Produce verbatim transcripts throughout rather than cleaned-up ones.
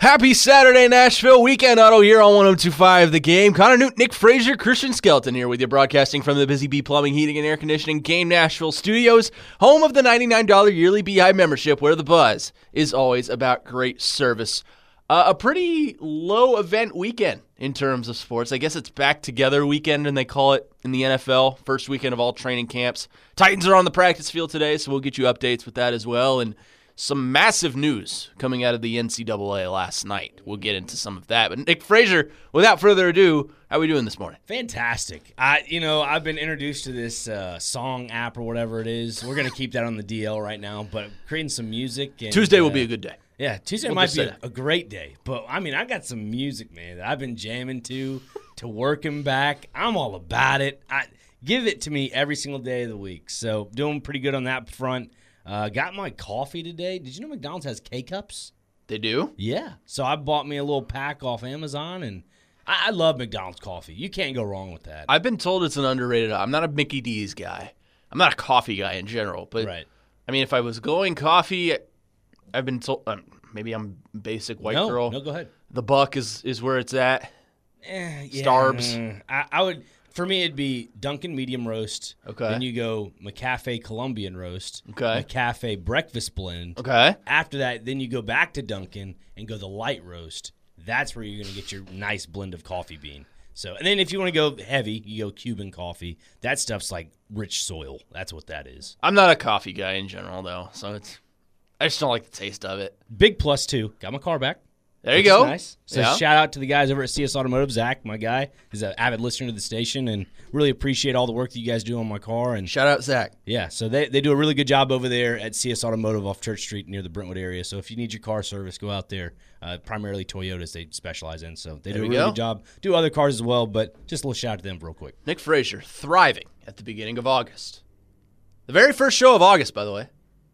Happy Saturday, Nashville. Weekend Auto here on one oh two point five The Game. Connor Newton, Nick Frazier, Christian Skelton here with you, broadcasting from the Busy Bee Plumbing, Heating, and Air Conditioning Game Nashville studios, home of the ninety-nine dollars yearly B I membership, where the buzz is always about great service. Uh, a pretty low-event weekend in terms of sports. I guess it's back together weekend, and they call it in the N F L, first weekend of all training camps. Titans are on the practice field today, so we'll get you updates with that as well, and some massive news coming out of the N C double A last night. We'll get into some of that. But Nick Frazier, without further ado, how are we doing this morning? Fantastic. I, you know, I've been introduced to this uh, song app or whatever it is. We're going to keep that on the D L right now, but creating some music. And, Tuesday will uh, be a good day. Yeah, Tuesday We'll might just be say a, that. a great day. But, I mean, I got some music, man, that I've been jamming to, to working back. I'm all about it. I Give it to me every single day of the week. So, doing pretty good on that front. Uh, got my coffee today. Did you know McDonald's has K-Cups? They do? Yeah. So I bought me a little pack off Amazon, and I, I love McDonald's coffee. You can't go wrong with that. I've been told it's an underrated. I'm not a Mickey D's guy. I'm not a coffee guy in general. But, right. I mean, if I was going coffee, I've been told um, maybe I'm basic white no, girl. No, go ahead. The Buck is, is where it's at. Eh, yeah. Starbs. I, I would. For me, it'd be Dunkin' medium roast. Okay. Then you go McCafe Colombian roast. Okay. McCafe breakfast blend. Okay. After that, then you go back to Dunkin' and go the light roast. That's where you're going to get your nice blend of coffee bean. So, and then if you want to go heavy, you go Cuban coffee. That stuff's like rich soil. That's what that is. I'm not a coffee guy in general, though, so it's I just don't like the taste of it. Big plus two. Got my car back. There you Which is go. Nice. So Yeah. shout out to the guys over at C S Automotive. Zach, my guy, is an avid listener to the station, and really appreciate all the work that you guys do on my car. And Shout out, Zach. yeah, so they, they do a really good job over there at C S Automotive off Church Street near the Brentwood area. So if you need your car service, go out there. Uh, primarily Toyotas they specialize in, so they There do a we really go. good job. Do other cars as well, but just a little shout out to them real quick. Nick Frazier, thriving at the beginning of August. The very first show of August, by the way.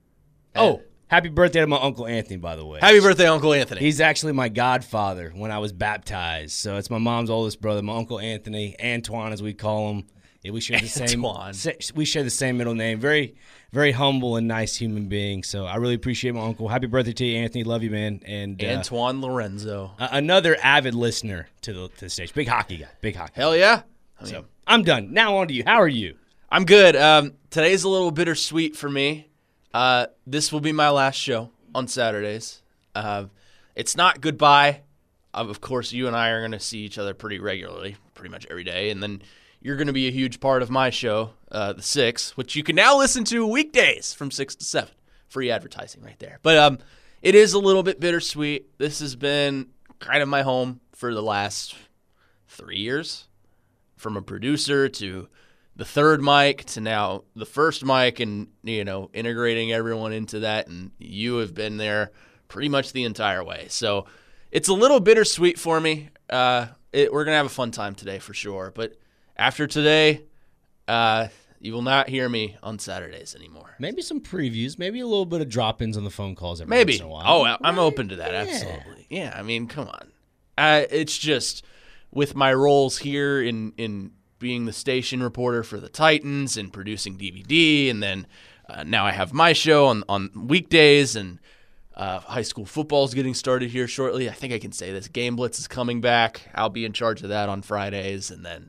Oh, happy birthday to my Uncle Anthony, by the way. Happy birthday, Uncle Anthony. He's actually my godfather when I was baptized. So it's my mom's oldest brother, my Uncle Anthony, Antoine as we call him. Yeah, we share the Antoine. same. sa- We share the same middle name. Very, very humble and nice human being. So I really appreciate my uncle. Happy birthday to you, Anthony. Love you, man. And uh, Antoine Lorenzo. a- another avid listener to the to the stage. Big hockey guy. Big hockey. Hell yeah. I mean, So I'm done. Now on to you. How are you? I'm good. Um, today's a little bittersweet for me. Uh, this will be my last show on Saturdays. Uh, it's not goodbye. Uh, of course, you and I are going to see each other pretty regularly, pretty much every day. And then you're going to be a huge part of my show, uh, The Six, which you can now listen to weekdays from six to seven. Free advertising right there. But um, it is a little bit bittersweet. This has been kind of my home for the last three years. From a producer to the third mic to now the first mic, and, you know, integrating everyone into that. And you have been there pretty much the entire way. So it's a little bittersweet for me. Uh, it, we're going to have a fun time today for sure. But after today, uh, you will not hear me on Saturdays anymore. Maybe some previews. Maybe a little bit of drop-ins on the phone calls every Maybe. once in a while. Oh, I'm open to that. Yeah. Absolutely. Yeah. I mean, come on. Uh, it's just with my roles here in, in being the station reporter for the Titans and producing D V D, and then uh, now I have my show on, on weekdays, and uh, high school football is getting started here shortly. I think I can say this. Game Blitz is coming back. I'll be in charge of that on Fridays, and then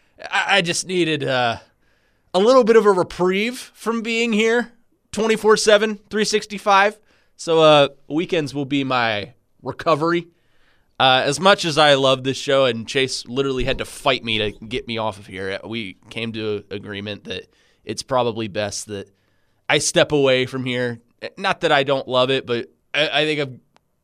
I, I just needed uh, a little bit of a reprieve from being here twenty-four seven, three sixty-five. So uh, weekends will be my recovery. Uh, as much as I love this show, and Chase literally had to fight me to get me off of here, we came to an agreement that it's probably best that I step away from here. Not that I don't love it, but I, I think I've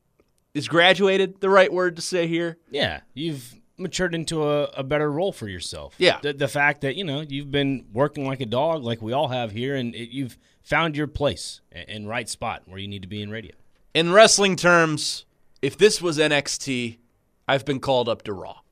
is graduated the right word to say here? Yeah, you've matured into a, a better role for yourself. Yeah. The, the fact that, you know, you've been working like a dog like we all have here, and it, you've found your place and, and right spot where you need to be in radio. In wrestling terms, if this was N X T, I've been called up to Raw.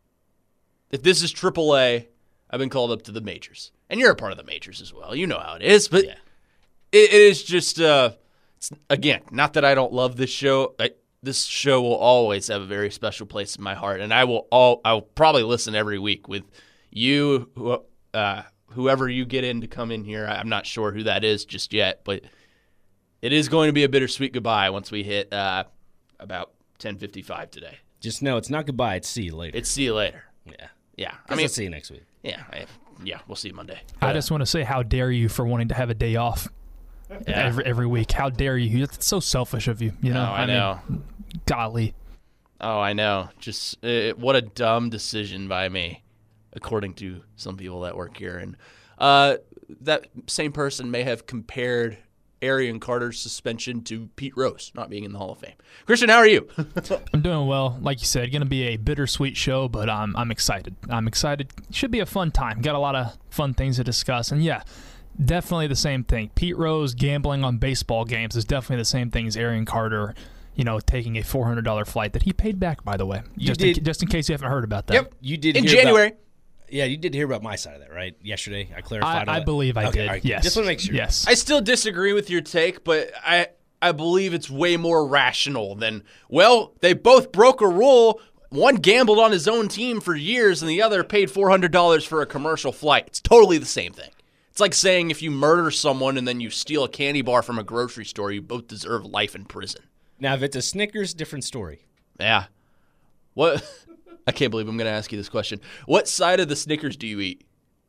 If this is triple A, I've been called up to the majors. And you're a part of the majors as well. You know how it is. But Yeah. it, it is just, uh, it's, again, not that I don't love this show. I, this show will always have a very special place in my heart. And I will all I'll probably listen every week with you, who, uh, whoever you get in to come in here. I'm not sure who that is just yet. But it is going to be a bittersweet goodbye once we hit uh, about ten fifty-five today. Just know it's not goodbye. It's see you later. It's see you later. yeah. Yeah. I mean, I'll see you next week. Yeah. I, yeah. We'll see you Monday. I just want to say, how dare you for wanting to have a day off Yeah. every every week? How dare you? It's so selfish of you. You know. Oh, I know. Mean, golly. Oh, I know. Just uh, what a dumb decision by me, according to some people that work here. And uh, that same person may have compared Arian Carter's suspension to Pete Rose not being in the Hall of Fame. Christian, how are you? I'm doing well. Like you said, going to be a bittersweet show, but I'm I'm excited. I'm excited. Should be a fun time. Got a lot of fun things to discuss. And yeah, definitely the same thing. Pete Rose gambling on baseball games is definitely the same thing as Arian Carter, you know, taking a four hundred dollars flight that he paid back, by the way. You Just, did. in, just in case you haven't heard about that. Yep. You did In hear January. About, yeah, you did hear about my side of that, right? Yesterday, I clarified. I, all I that. believe I Okay, did. all right. Yes. Just want to make sure. Yes. I still disagree with your take, but I I believe it's way more rational than, well, they both broke a rule. One gambled on his own team for years, and the other paid four hundred dollars for a commercial flight. It's totally the same thing. It's like saying if you murder someone and then you steal a candy bar from a grocery store, you both deserve life in prison. Now, if it's a Snickers, different story. Yeah. What? I can't believe I'm going to ask you this question. What side of the Snickers do you eat?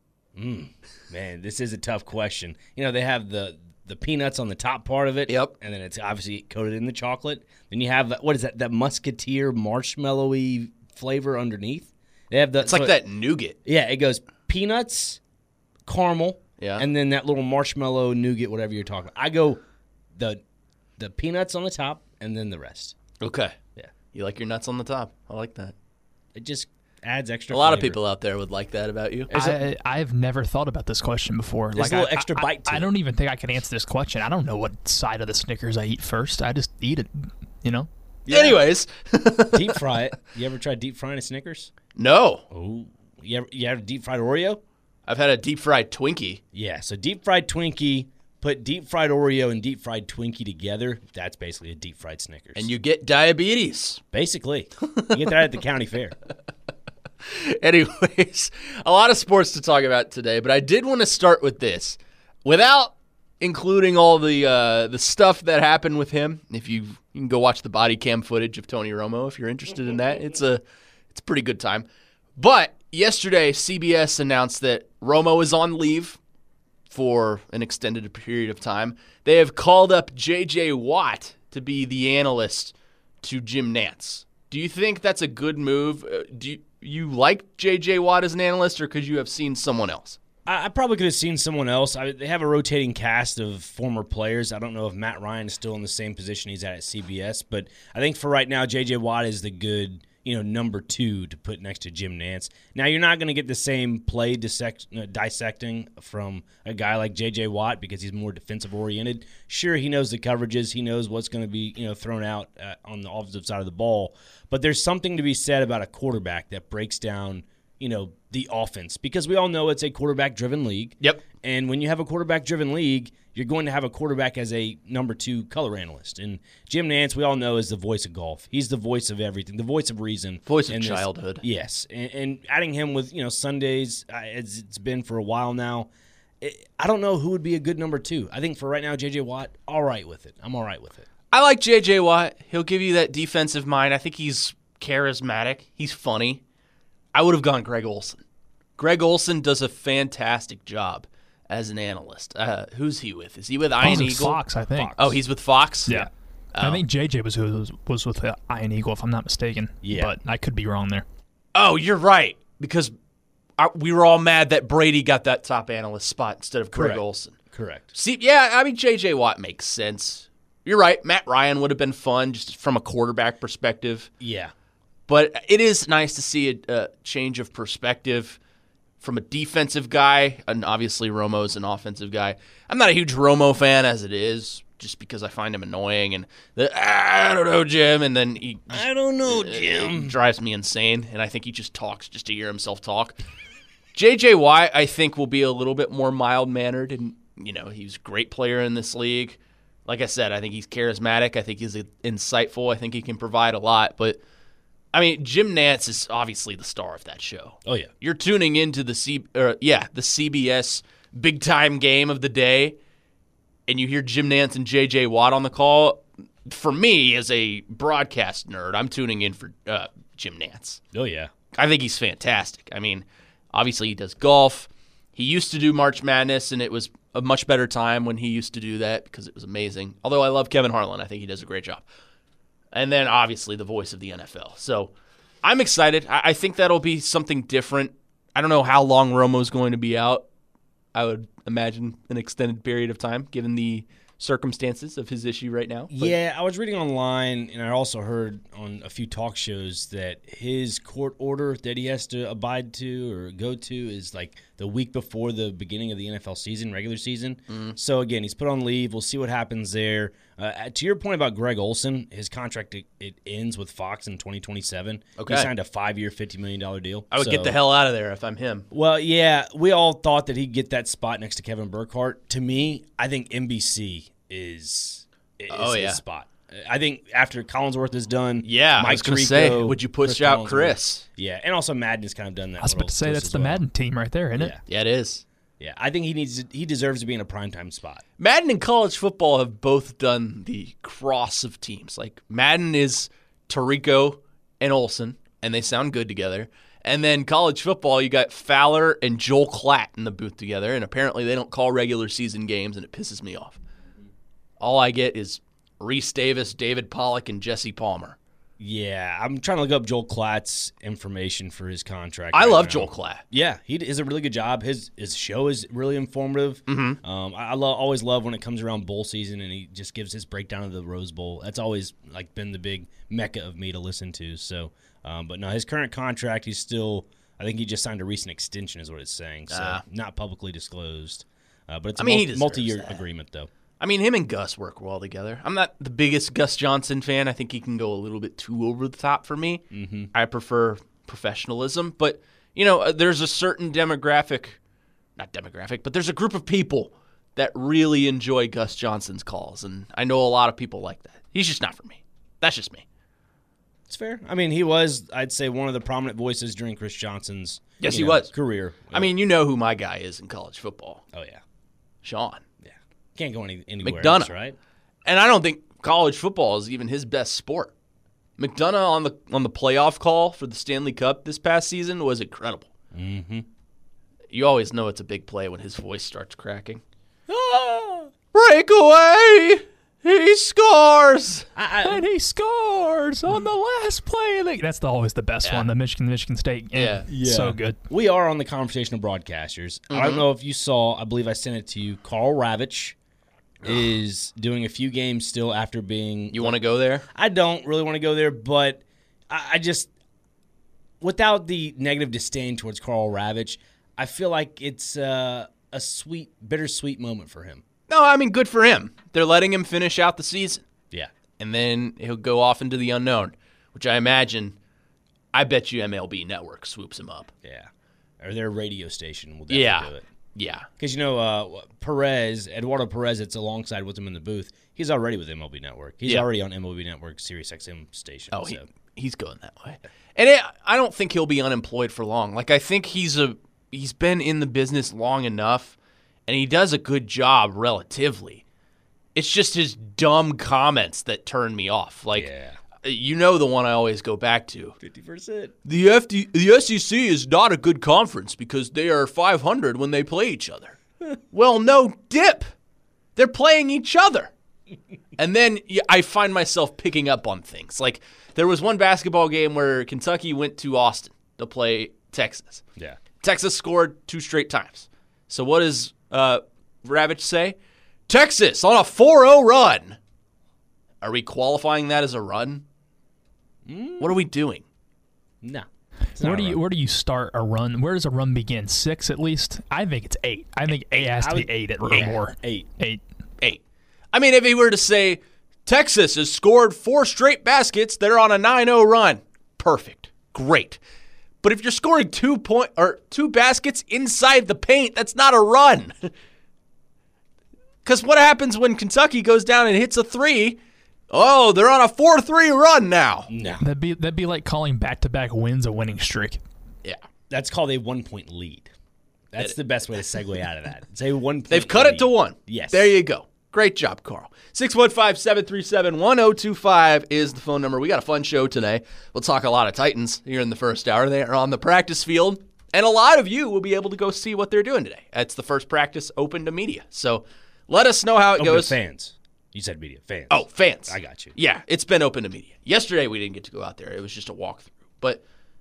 Mm, man, this is a tough question. You know, they have the the peanuts on the top part of it. Yep. And then it's obviously coated in the chocolate. Then you have, what is that, that musketeer marshmallowy flavor underneath? They have the, It's like so- that nougat. Yeah, it goes peanuts, caramel, Yeah. and then that little marshmallow nougat, whatever you're talking about. I go the the peanuts on the top and then the rest. Okay. Yeah. You like your nuts on the top. I like that. It just adds extra A lot of flavor. people out there would like that about you. There's a- I, I've never thought about this question before. There's like a little I, extra I- bite to I, I it. don't even think I can answer this question. I don't know what side of the Snickers I eat first. I just eat it, you know? Anyways. Deep fry it. You ever tried deep frying a Snickers? No. Oh, you ever you had a deep fried Oreo? I've had a deep fried Twinkie. Yeah, so deep fried Twinkie, put deep fried Oreo and deep fried Twinkie together. That's basically a deep fried Snickers. And you get diabetes. basically you get that at the county fair. Anyways, a lot of sports to talk about today, but I did want to start with this. Without including all the uh, the stuff that happened with him, if you, you can go watch the body cam footage of Tony Romo if you're interested in that. It's a it's a pretty good time. But yesterday, C B S announced that Romo is on leave for an extended period of time. They have called up J J Watt to be the analyst to Jim Nantz. Do you think that's a good move? Uh, do you, you like J J Watt as an analyst, or could you have seen someone else? I, I probably could have seen someone else. I, they have a rotating cast of former players. I don't know if Matt Ryan is still in the same position he's at at C B S, but I think for right now, J J Watt is the good, you know, number two to put next to Jim Nantz. Now, you're not going to get the same play dissect, uh, dissecting from a guy like J J Watt because he's more defensive oriented. Sure, he knows the coverages. He knows what's going to be, you know, thrown out uh, on the offensive side of the ball. But there's something to be said about a quarterback that breaks down, you know, the offense, because we all know it's a quarterback-driven league. Yep. And when you have a quarterback-driven league, you're going to have a quarterback as a number two color analyst. And Jim Nantz, we all know, is the voice of golf. He's the voice of everything, the voice of reason. Voice of in this- childhood. Yes. And, and adding him with, you know, Sundays, uh, as it's been for a while now, it, I don't know who would be a good number two. I think for right now, J J Watt, all right with it. I'm all right with it. I like J J Watt. He'll give you that defensive mind. I think he's charismatic. He's funny. I would have gone Greg Olson. Greg Olson does a fantastic job as an analyst. Uh, who's he with? Is he with Iron He's with Eagle? Fox, I think. Oh, he's with Fox? Yeah. I think J J was who was, was with uh, Iron Eagle, if I'm not mistaken. Yeah. But I could be wrong there. Oh, you're right. Because I, we were all mad that Brady got that top analyst spot instead of Greg Correct. Olson. Correct. See, yeah, I mean, J J Watt makes sense. You're right. Matt Ryan would have been fun just from a quarterback perspective. Yeah. But it is nice to see a, a change of perspective from a defensive guy, and obviously Romo's an offensive guy. I'm not a huge Romo fan as it is, just because I find him annoying and the, ah, I don't know, Jim, and then he just, I don't know, it Jim. drives me insane, and I think he just talks just to hear himself talk. J J Watt, I think, will be a little bit more mild-mannered, and you know he's a great player in this league. Like I said, I think he's charismatic. I think he's insightful. I think he can provide a lot, but I mean, Jim Nantz is obviously the star of that show. Oh, yeah. You're tuning into the C, or, yeah, the C B S big time game of the day, and you hear Jim Nantz and J J Watt on the call. for me, as a broadcast nerd, I'm tuning in for uh, Jim Nantz. Oh, yeah. I think he's fantastic. I mean, obviously he does golf. He used to do March Madness, and it was a much better time when he used to do that because it was amazing. Although I love Kevin Harlan. I think he does a great job. And then, obviously, the voice of the N F L. So I'm excited. I, I think that'll be something different. I don't know how long Romo's going to be out. I would imagine an extended period of time, given the circumstances of his issue right now. But Yeah, I was reading online, and I also heard on a few talk shows that his court order that he has to abide to or go to is like the week before the beginning of the N F L season, regular season. Mm-hmm. So, again, he's put on leave. We'll see what happens there. Uh, to your point about Greg Olson, his contract, it, it ends with Fox in twenty twenty-seven. Okay. He signed a five-year, fifty million dollars deal. I would So- get the hell out of there if I'm him. Well, yeah, we all thought that he'd get that spot next to Kevin Burkhardt. To me, I think N B C is, is Oh, his yeah. spot. I think after Collinsworth is done, Yeah, Mike I was going to Tirico, say, would you push Chris out Collinsworth. Chris? Yeah, and also Madden has kind of done that. I was about little to say twist that's as the well. Madden team right there, isn't it? Yeah, Yeah, it is. yeah. I think he needs to, he deserves to be in a primetime spot. Madden and college football have both done the cross of teams. Like Madden is Tirico and Olsen, and they sound good together. And then college football, you got Fowler and Joel Klatt in the booth together, and apparently they don't call regular season games, and it pisses me off. All I get is Reese Davis, David Pollock, and Jesse Palmer. Yeah, I'm trying to look up Joel Klatt's information for his contract. I right love now. Joel Klatt. Yeah, he does a really good job. His his show is really informative. Mm-hmm. Um, I, I lo- always love when it comes around bowl season and he just gives his breakdown of the Rose Bowl. That's always like been the big mecca of me to listen to. So, um, but no, his current contract, he's still. I think he just signed a recent extension, is what it's saying. So Ah. not publicly disclosed. Uh, but it's I a mean, mul- he deserves multi-year that. agreement, though. I mean, him and Gus work well together. I'm not the biggest Gus Johnson fan. I think he can go a little bit too over the top for me. Mm-hmm. I prefer professionalism. But, you know, uh, there's a certain demographic, not demographic, but there's a group of people that really enjoy Gus Johnson's calls. And I know a lot of people like that. He's just not for me. That's just me. It's fair. I mean, he was, I'd say, one of the prominent voices during Chris Johnson's Yes, you he know, was. career. I mean, you know who my guy is in college football. oh, yeah. Sean. Yeah. Can't go any, anywhere McDonough. else, right? And I don't think college football is even his best sport. McDonough on the on the playoff call for the Stanley Cup this past season was incredible. Mm-hmm. You always know it's a big play when his voice starts cracking. Ah, breakaway! He scores! I, I, And he scores on the last play. Of the, that's the, always the best Yeah. one, the Michigan Michigan State game. Yeah. Yeah. So good. We are on the conversation of broadcasters. I don't know if you saw, I believe I sent it to you. Carl Ravitch is doing a few games still after being. You want to go there? I don't really want to go there, but I, I just, without the negative disdain towards Carl Ravitch, I feel like it's uh, a sweet, bittersweet moment for him. No, I mean, good for him. They're letting him finish out the season. Yeah. And then he'll go off into the unknown, which I imagine, I bet you M L B Network swoops him up. Yeah. Or their radio station will definitely Yeah. do it. Yeah. Because, you know, uh, Perez, Eduardo Perez, that's alongside with him in the booth, he's already with M L B Network. He's Yeah. already on M L B Network, Sirius X M station. Oh, he, so. he's going that way. And it, I don't think he'll be unemployed for long. Like, I think he's a he's been in the business long enough, and he does a good job relatively. It's just his dumb comments that turn me off. Like, Yeah. you know the one I always go back to. fifty percent. The F D, the S E C is not a good conference because they are five hundred when they play each other. Well, no dip. They're playing each other. And then yeah, I find myself picking up on things. Like there was one basketball game where Kentucky went to Austin to play Texas. Yeah. Texas scored two straight times. So what does uh, Ravitch say? Texas on a four oh run. Are we qualifying that as a run? Mm. What are we doing? No. Where do you where do you start a run? Where does a run begin? Six at least? I think it's eight. I think eight has to I be would- eight at Yeah. more. Eight. Eight. Eight. I mean, if he were to say, Texas has scored four straight baskets, they're on a nine oh run. Perfect. Great. But if you're scoring two point or two baskets inside the paint, that's not a run. Because what happens when Kentucky goes down and hits a three? Oh, they're on a four three run now. No. That'd be that'd be like calling back to back wins a winning streak. Yeah. That's called a one point lead. That's the best way to segue out of that. It's a one point They've cut lead. it to one. Yes. There you go. Great job, Carl. six one five, seven three seven, one oh two five is the phone number. We got a fun show today. We'll talk a lot of Titans here in the first hour. They are on the practice field, and a lot of you will be able to go see what they're doing today. It's the first practice open to media. So let us know how it Open goes. to fans. You said media. Fans. Oh, fans. I got you. Yeah, it's been open to media. Yesterday we didn't get to go out there. It was just a walkthrough. But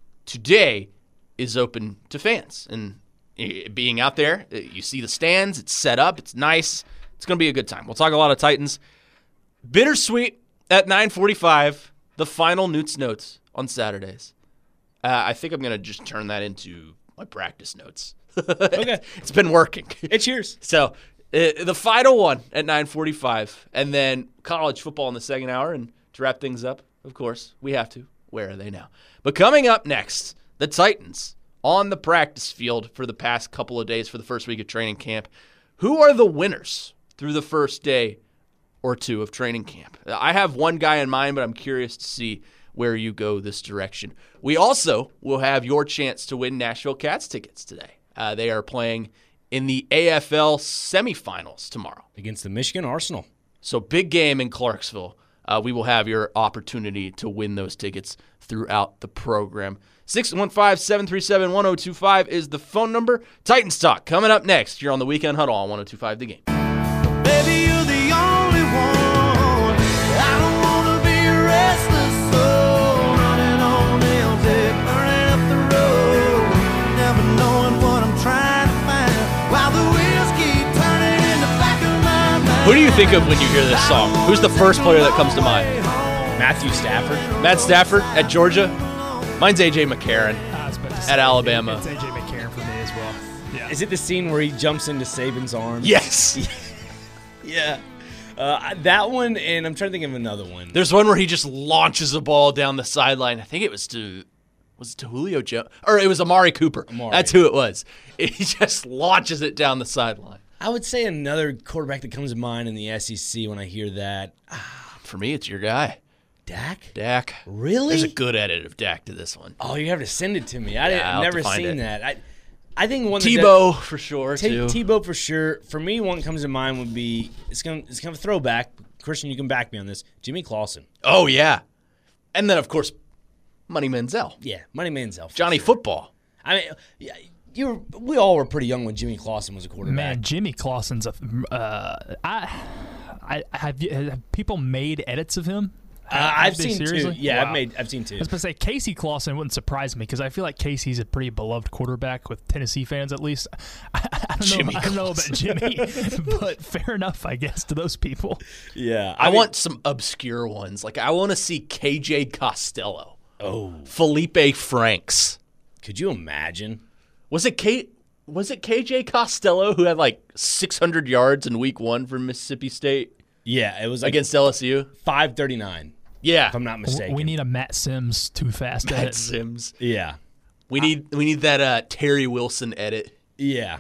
today is open to fans. And eh, being out there, eh, you see the stands. It's set up. It's nice. It's going to be a good time. We'll talk a lot of Titans. Bittersweet at nine forty-five, the final Newt's Notes on Saturdays. Uh, I think I'm going to just turn that into my practice notes. Okay. It's been working. It's yours. So uh, the final one at nine forty-five, and then college football in the second hour. And to wrap things up, of course, we have to. Where are they now? But coming up next, the Titans on the practice field for the past couple of days for the first week of training camp. Who are the winners through the first day or two of training camp? I have one guy in mind, but I'm curious to see where you go this direction. We also will have your chance to win Nashville Cats tickets today. Uh, they are playing in the A F L semifinals tomorrow. Against the Michigan Arsenal. So big game in Clarksville. Uh, we will have your opportunity to win those tickets throughout the program. six one five, seven three seven, one oh two five is the phone number. Titans Talk coming up next here on the Weekend Huddle on one oh two five The Game. Baby, you're the only one. I don't wanna be a restless soul, running on empty, burning up the road, never knowing what I'm trying to find, while the wheels keep turning in the back of my mind. Who do you think of when you hear this song? Who's the first player that comes to mind? Matthew Stafford. Matt Stafford at Georgia. Mine's A J McCarron. I was about to say, At Alabama. It's A J McCarron for me as well. Yeah. Is it the scene where he jumps into Saban's arms? Yes. Yeah. Uh, that one, and I'm trying to think of another one. There's one where he just launches a ball down the sideline. I think it was to was it to Julio Jones? Or it was Amari Cooper. Amari. That's who it was. He just launches it down the sideline. I would say another quarterback that comes to mind in the S E C when I hear that. For me, it's your guy, Dak? Dak. Really? There's a good edit of Dak to this one. Oh, you have to send it to me. I Yeah, didn't, I'll I've have to never find seen it. that. I I think one that Tebow for sure T- too. Tebow for sure. For me, one that comes to mind would be it's gonna it's kind of a throwback. Christian, you can back me on this. Jimmy Clausen. Oh yeah, and then of course, Money Manziel, Yeah, Money Manziel. for Johnny sure. Football. I mean, yeah, you were, we all were pretty young when Jimmy Clausen was a quarterback. Man, Jimmy Clausen's a. Uh, I, I have, you- have people made edits of him. Uh, Have I've they? seen Seriously? two. Yeah, I've Wow. made. I've seen two. I was going to say Casey Clausen wouldn't surprise me because I feel like Casey's a pretty beloved quarterback with Tennessee fans at least. I, I don't know. Jimmy I don't know about Jimmy, but fair enough, I guess, to those people. Yeah, I, mean- want some obscure ones. Like I want to see K J Costello, Oh, Felipe Franks. could you imagine? Was it K? Was it K J Costello who had like six hundred yards in Week One for Mississippi State Yeah, it was like against L S U? five thirty nine. Yeah, If I'm not mistaken. We need a Matt Sims too fast Matt edit. Sims. Yeah, We need we need that uh, Terry Wilson edit. yeah,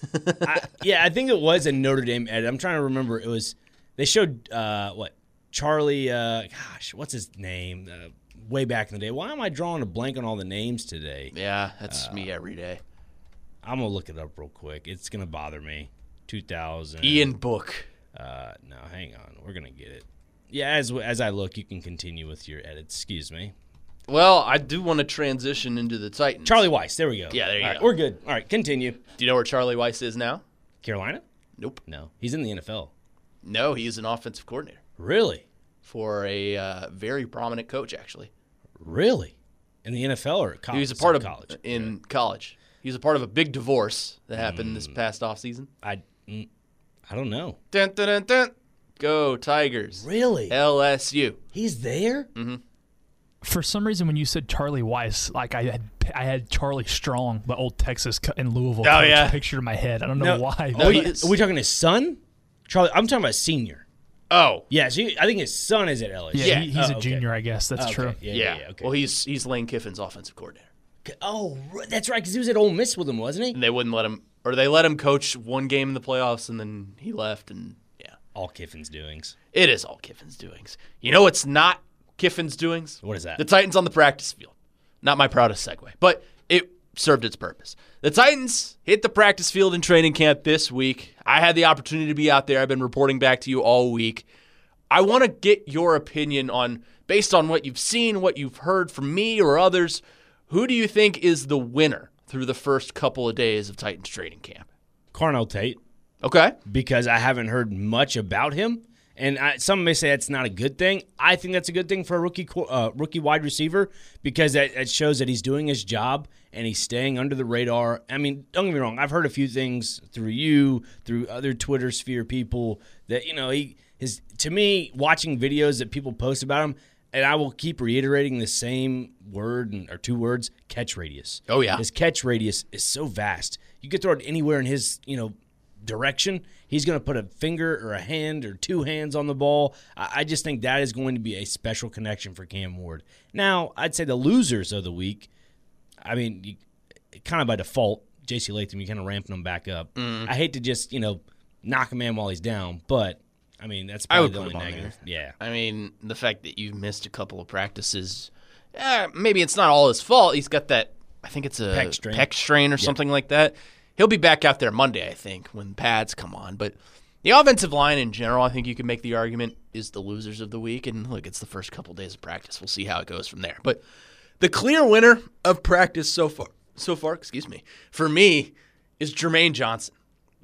I, yeah. I think it was a Notre Dame edit. I'm trying to remember. It was they showed uh, what Charlie. Uh, gosh, what's his name? Uh, way back in the day. Why am I drawing a blank on all the names today? Yeah, that's me every day. I'm gonna look it up real quick. It's gonna bother me. two thousand. Ian Book. Uh, no, hang on. We're gonna get it. Yeah, as as I look, you can continue with your edits. Excuse me. Well, I do want to transition into the Titans. Charlie Weiss. There we go. Yeah, there you All right, go. We're good. All right, continue. Do you know where Charlie Weiss is now? Carolina? Nope. No, he's in the N F L. No, he's an offensive coordinator Really? for a uh, very prominent coach, actually. Really? In the N F L or college? He was a part of college. in college. He was a part of a big divorce that happened this past offseason. I, mm, I don't know. Dun, dun, dun, dun. Go Tigers. Really? L S U. He's there? For some reason, when you said Charlie Weiss, like I had, I had Charlie Strong, the old Texas co- in Louisville Oh, coach, yeah. pictured in my head. I don't know why. No, Oh, he he- is. are we talking his son? Charlie. I'm talking about senior. Oh, Yeah, so he- I think his son is at L S U. yeah, yeah. he, he's Oh, a okay. junior, I guess. That's Okay. true. Yeah, yeah. yeah, yeah, okay. Well, he's he's Lane Kiffin's offensive coordinator. oh, right, that's right, because he was at Ole Miss with him, wasn't he? And they wouldn't let him, or they let him coach one game in the playoffs, and then he left, and yeah. All Kiffin's doings. It is all Kiffin's doings. You know what's not Kiffin's doings? What is that? The Titans on the practice field. Not my proudest segue. But it served its purpose. The Titans hit the practice field in training camp this week. I had the opportunity to be out there. I've been reporting back to you all week. I want to get your opinion on, based on what you've seen, what you've heard from me or others, who do you think is the winner through the first couple of days of Titans training camp? Carnell Tate. Okay. Because I haven't heard much about him. And I, some may say that's not a good thing. I think that's a good thing for a rookie uh, rookie wide receiver because that, that shows that he's doing his job and he's staying under the radar. I mean, don't get me wrong. I've heard a few things through you, through other Twitter sphere people that, you know, he his to me, watching videos that people post about him, and I will keep reiterating the same word or two words, catch radius. Oh, yeah. His catch radius is so vast. You could throw it anywhere in his, you know, direction. He's going to put a finger or a hand or two hands on the ball. I just think that is going to be a special connection for Cam Ward. Now, I'd say the losers of the week, I mean, you, kind of by default, J C Latham, you kind of ramping him back up. Mm. I hate to just, you know, knock a man while he's down, but, I mean, that's probably the only negative. Yeah. I mean, the fact that you've missed a couple of practices, eh, maybe it's not all his fault. He's got that, I think it's a pec strain, pec strain or yep. something like that. He'll be back out there Monday, I think, when pads come on. But the offensive line in general, I think you can make the argument, is the losers of the week. And look, it's the first couple days of practice. We'll see how it goes from there. But the clear winner of practice so far, so far, excuse me, for me, is Jermaine Johnson.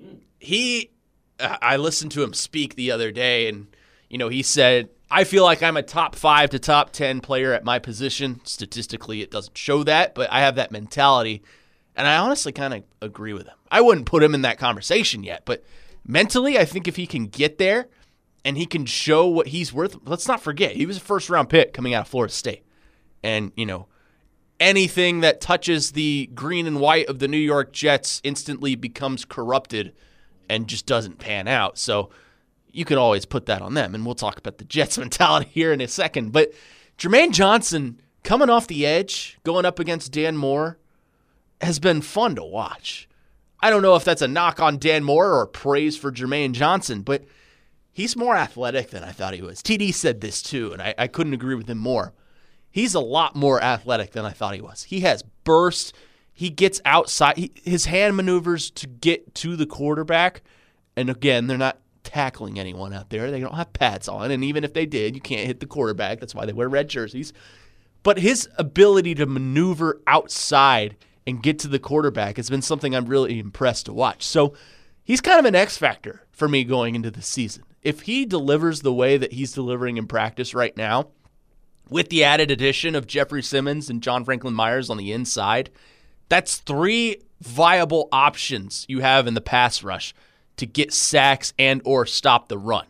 He, I listened to him speak the other day, and you know, he said, "I feel like I'm a top five to top ten player at my position. Statistically, it doesn't show that, but I have that mentality." And I honestly kind of agree with him. I wouldn't put him in that conversation yet, but mentally, I think if he can get there and he can show what he's worth, let's not forget, he was a first-round pick coming out of Florida State. And, you know, anything that touches the green and white of the New York Jets instantly becomes corrupted and just doesn't pan out. So you could always put that on them, and we'll talk about the Jets mentality here in a second. But Jermaine Johnson coming off the edge, going up against Dan Moore, has been fun to watch. I don't know if that's a knock on Dan Moore or praise for Jermaine Johnson, but he's more athletic than I thought he was. T D said this too, and I, I couldn't agree with him more. He's a lot more athletic than I thought he was. He has burst. He gets outside. He, his hand maneuvers to get to the quarterback, and again, they're not tackling anyone out there. They don't have pads on, and even if they did, you can't hit the quarterback. That's why they wear red jerseys. But his ability to maneuver outside and get to the quarterback has been something I'm really impressed to watch. So he's kind of an X factor for me going into the season. If he delivers the way that he's delivering in practice right now, with the added addition of Jeffrey Simmons and John Franklin Myers on the inside, that's three viable options you have in the pass rush to get sacks and or stop the run.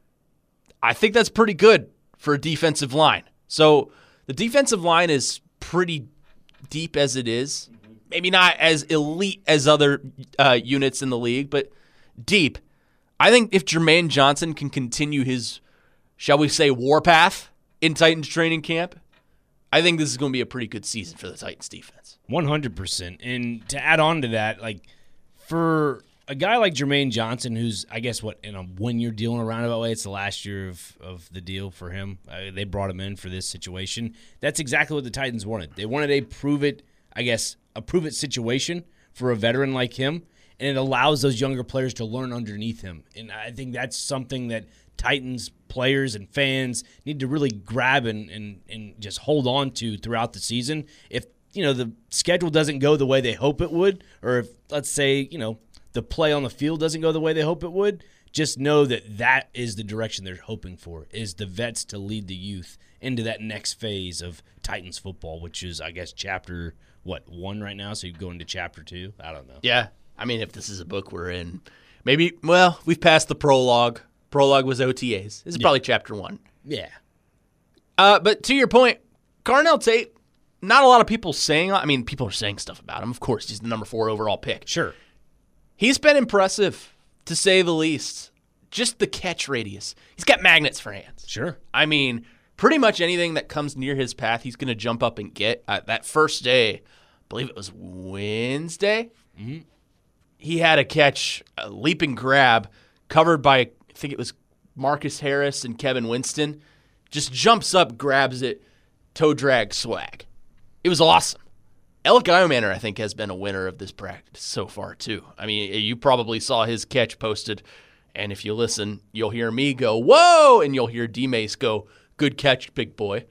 I think that's pretty good for a defensive line. So the defensive line is pretty deep as it is. Maybe not as elite as other uh, units in the league, but deep. I think if Jermaine Johnson can continue his, shall we say, warpath in Titans training camp, I think this is going to be a pretty good season for the Titans defense. one hundred percent. And to add on to that, like for a guy like Jermaine Johnson, who's, I guess, what, in a one-year deal in a roundabout way, it's the last year of, of the deal for him. Uh, they brought him in for this situation. That's exactly what the Titans wanted. They wanted a prove-it, I guess, a prove-it situation for a veteran like him, and it allows those younger players to learn underneath him. And I think that's something that Titans players and fans need to really grab and, and, and just hold on to throughout the season. If, you know, the schedule doesn't go the way they hope it would, or if, let's say, you know, the play on the field doesn't go the way they hope it would, just know that that is the direction they're hoping for, is the vets to lead the youth into that next phase of Titans football, which is, I guess, chapter, what, one right now? So you go into chapter two? I don't know. Yeah. I mean, if this is a book we're in, maybe, well, we've passed the prologue. Prologue was O T As. This is probably yeah. chapter one. Yeah. Uh, but to your point, Carnell Tate, not a lot of people saying, I mean, people are saying stuff about him. Of course, he's the number four overall pick. Sure. He's been impressive, to say the least. Just the catch radius. He's got magnets for hands. Sure. I mean, pretty much anything that comes near his path, he's going to jump up and get. Uh, that first day, I believe it was Wednesday, mm-hmm. he had a catch, a leaping grab, covered by, I think it was Marcus Harris and Kevin Winston. Just jumps up, grabs it, toe drag swag. It was awesome. Alec Iomanner, I think, has been a winner of this practice so far, too. I mean, you probably saw his catch posted, and if you listen, you'll hear me go, whoa, and you'll hear D-Mace go, good catch, big boy.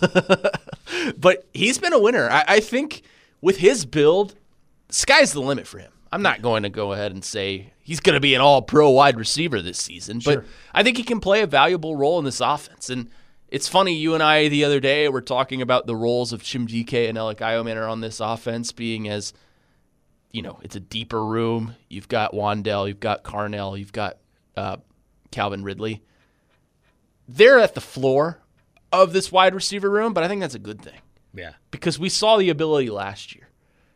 Mm. But he's been a winner. I, I think with his build, sky's the limit for him. I'm not going to go ahead and say he's going to be an all-pro wide receiver this season, but sure. I think he can play a valuable role in this offense. And it's funny, you and I the other day were talking about the roles of Chimdike and Alec Iomanner on this offense being as, you know, it's a deeper room. You've got Wandell, you've got Carnell, you've got uh, Calvin Ridley. They're at the floor of this wide receiver room, but I think that's a good thing. Yeah. Because we saw the ability last year.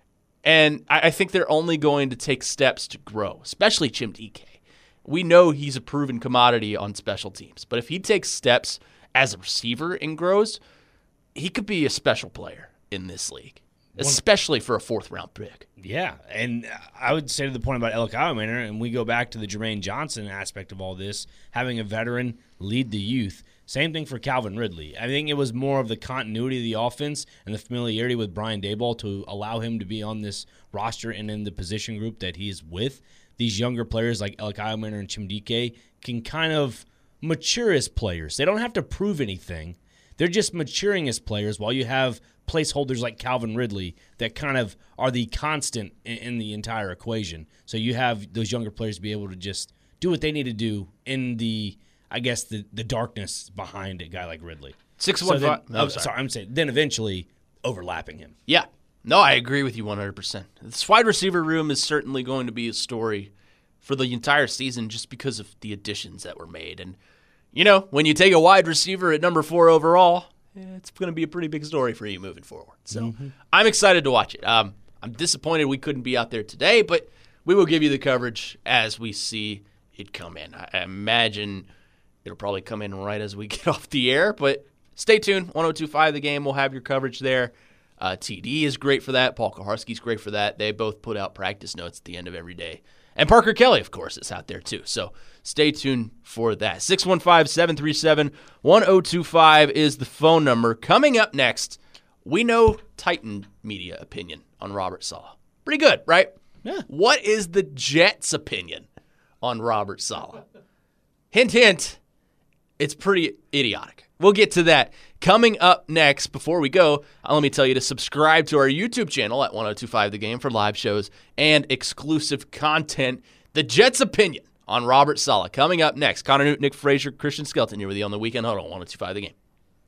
And I, I think they're only going to take steps to grow, especially Chimdike. We know he's a proven commodity on special teams, but if he takes steps as a receiver and grows, he could be a special player in this league, especially for a fourth-round pick. Yeah, and I would say to the point about Alec Iomanner, and we go back to the Jermaine Johnson aspect of all this, having a veteran lead the youth. Same thing for Calvin Ridley. I think it was more of the continuity of the offense and the familiarity with Brian Daboll to allow him to be on this roster and in the position group that he's with. These younger players like Alec Iomanner and Chimdike can kind of mature as players. They don't have to prove anything. They're just maturing as players while you have placeholders like Calvin Ridley that kind of are the constant in, in the entire equation. So you have those younger players be able to just do what they need to do in the, I guess, the, the darkness behind a guy like Ridley. Six one so five. Then, oh, sorry. sorry, I'm saying then eventually overlapping him. Yeah. No, I agree with you one hundred percent. This wide receiver room is certainly going to be a story for the entire season just because of the additions that were made. And, you know, when you take a wide receiver at number four overall, it's going to be a pretty big story for you moving forward. So mm-hmm. I'm excited to watch it. Um, I'm disappointed we couldn't be out there today, but we will give you the coverage as we see it come in. I imagine it'll probably come in right as we get off the air, but stay tuned. one oh two point five The Game will have your coverage there. Uh, T D is great for that. Paul Kaharski's great for that. They both put out practice notes at the end of every day. And Parker Kelly, of course, is out there too. So stay tuned for that. six one five, seven three seven, one oh two five is the phone number. Coming up next, we know Titan media opinion on Robert Saleh. Pretty good, right? Yeah. What is the Jets' opinion on Robert Saleh? Hint, hint, it's pretty idiotic. We'll get to that. Coming up next, before we go, uh, let me tell you to subscribe to our YouTube channel at one oh two point five The Game for live shows and exclusive content. The Jets' opinion on Robert Saleh. Coming up next, Connor Newton, Nick Frazier, Christian Skelton here with you on the Weekend Huddle, one oh two point five The Game.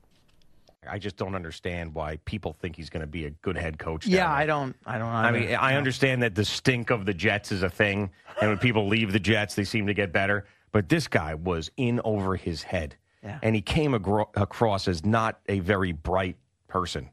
I just don't understand why people think he's going to be a good head coach. Yeah, I don't. I don't. I mean, I understand that the stink of the Jets is a thing, and when people leave the Jets, they seem to get better. But this guy was in over his head. Yeah. And he came agro- across as not a very bright person.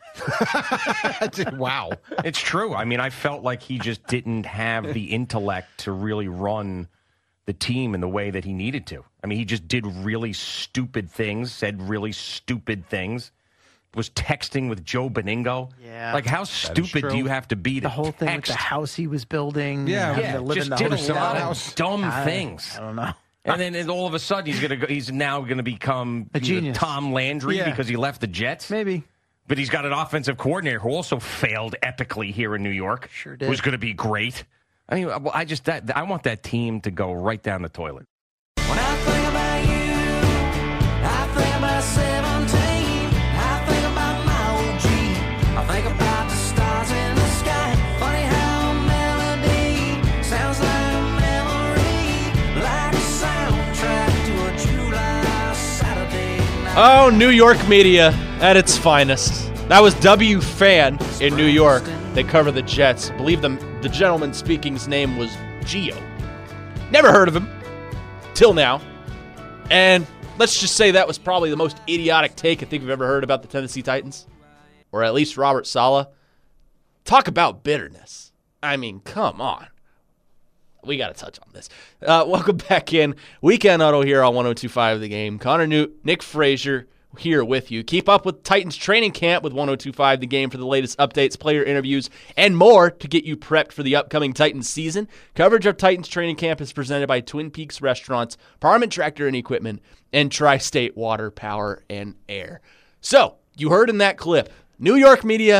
Wow. It's true. I mean, I felt like he just didn't have the intellect to really run the team in the way that he needed to. I mean, he just did really stupid things, said really stupid things, was texting with Joe Beningo. Yeah. Like, how stupid do you have to be to The whole text? thing with the house he was building. Yeah, and yeah to live just in the did a hotel. lot of dumb I, things. I don't know. And then and all of a sudden, he's gonna go, he's now going to become a genius. Tom Landry Yeah. because he left the Jets. Maybe. But he's got an offensive coordinator who also failed epically here in New York. Sure did. Who's going to be great. I mean, well, I just that I want that team to go right down the toilet. When I think about you, I think about seventeen. I think about my O G. I think about the stars in the sky. Funny how a melody sounds like a memory, like a soundtrack to a July Saturday night. Oh, New York media at its finest. That was W Fan in New York. They cover the Jets. I believe the, the gentleman speaking's name was Gio. Never heard of him. Till now. And let's just say that was probably the most idiotic take I think we've ever heard about the Tennessee Titans. Or at least Robert Saleh. Talk about bitterness. I mean, come on. We got to touch on this. Uh, welcome back in. Weekend Huddle here on one oh two point five The Game. Connor Newt, Nick Frazier here with you. Keep up with Titans training camp with one oh two point five The Game for the latest updates, player interviews, and more to get you prepped for the upcoming Titans season. Coverage of Titans training camp is presented by Twin Peaks Restaurants, Parliament Tractor and Equipment, and Tri-State Water, Power, and Air. So, you heard in that clip, New York media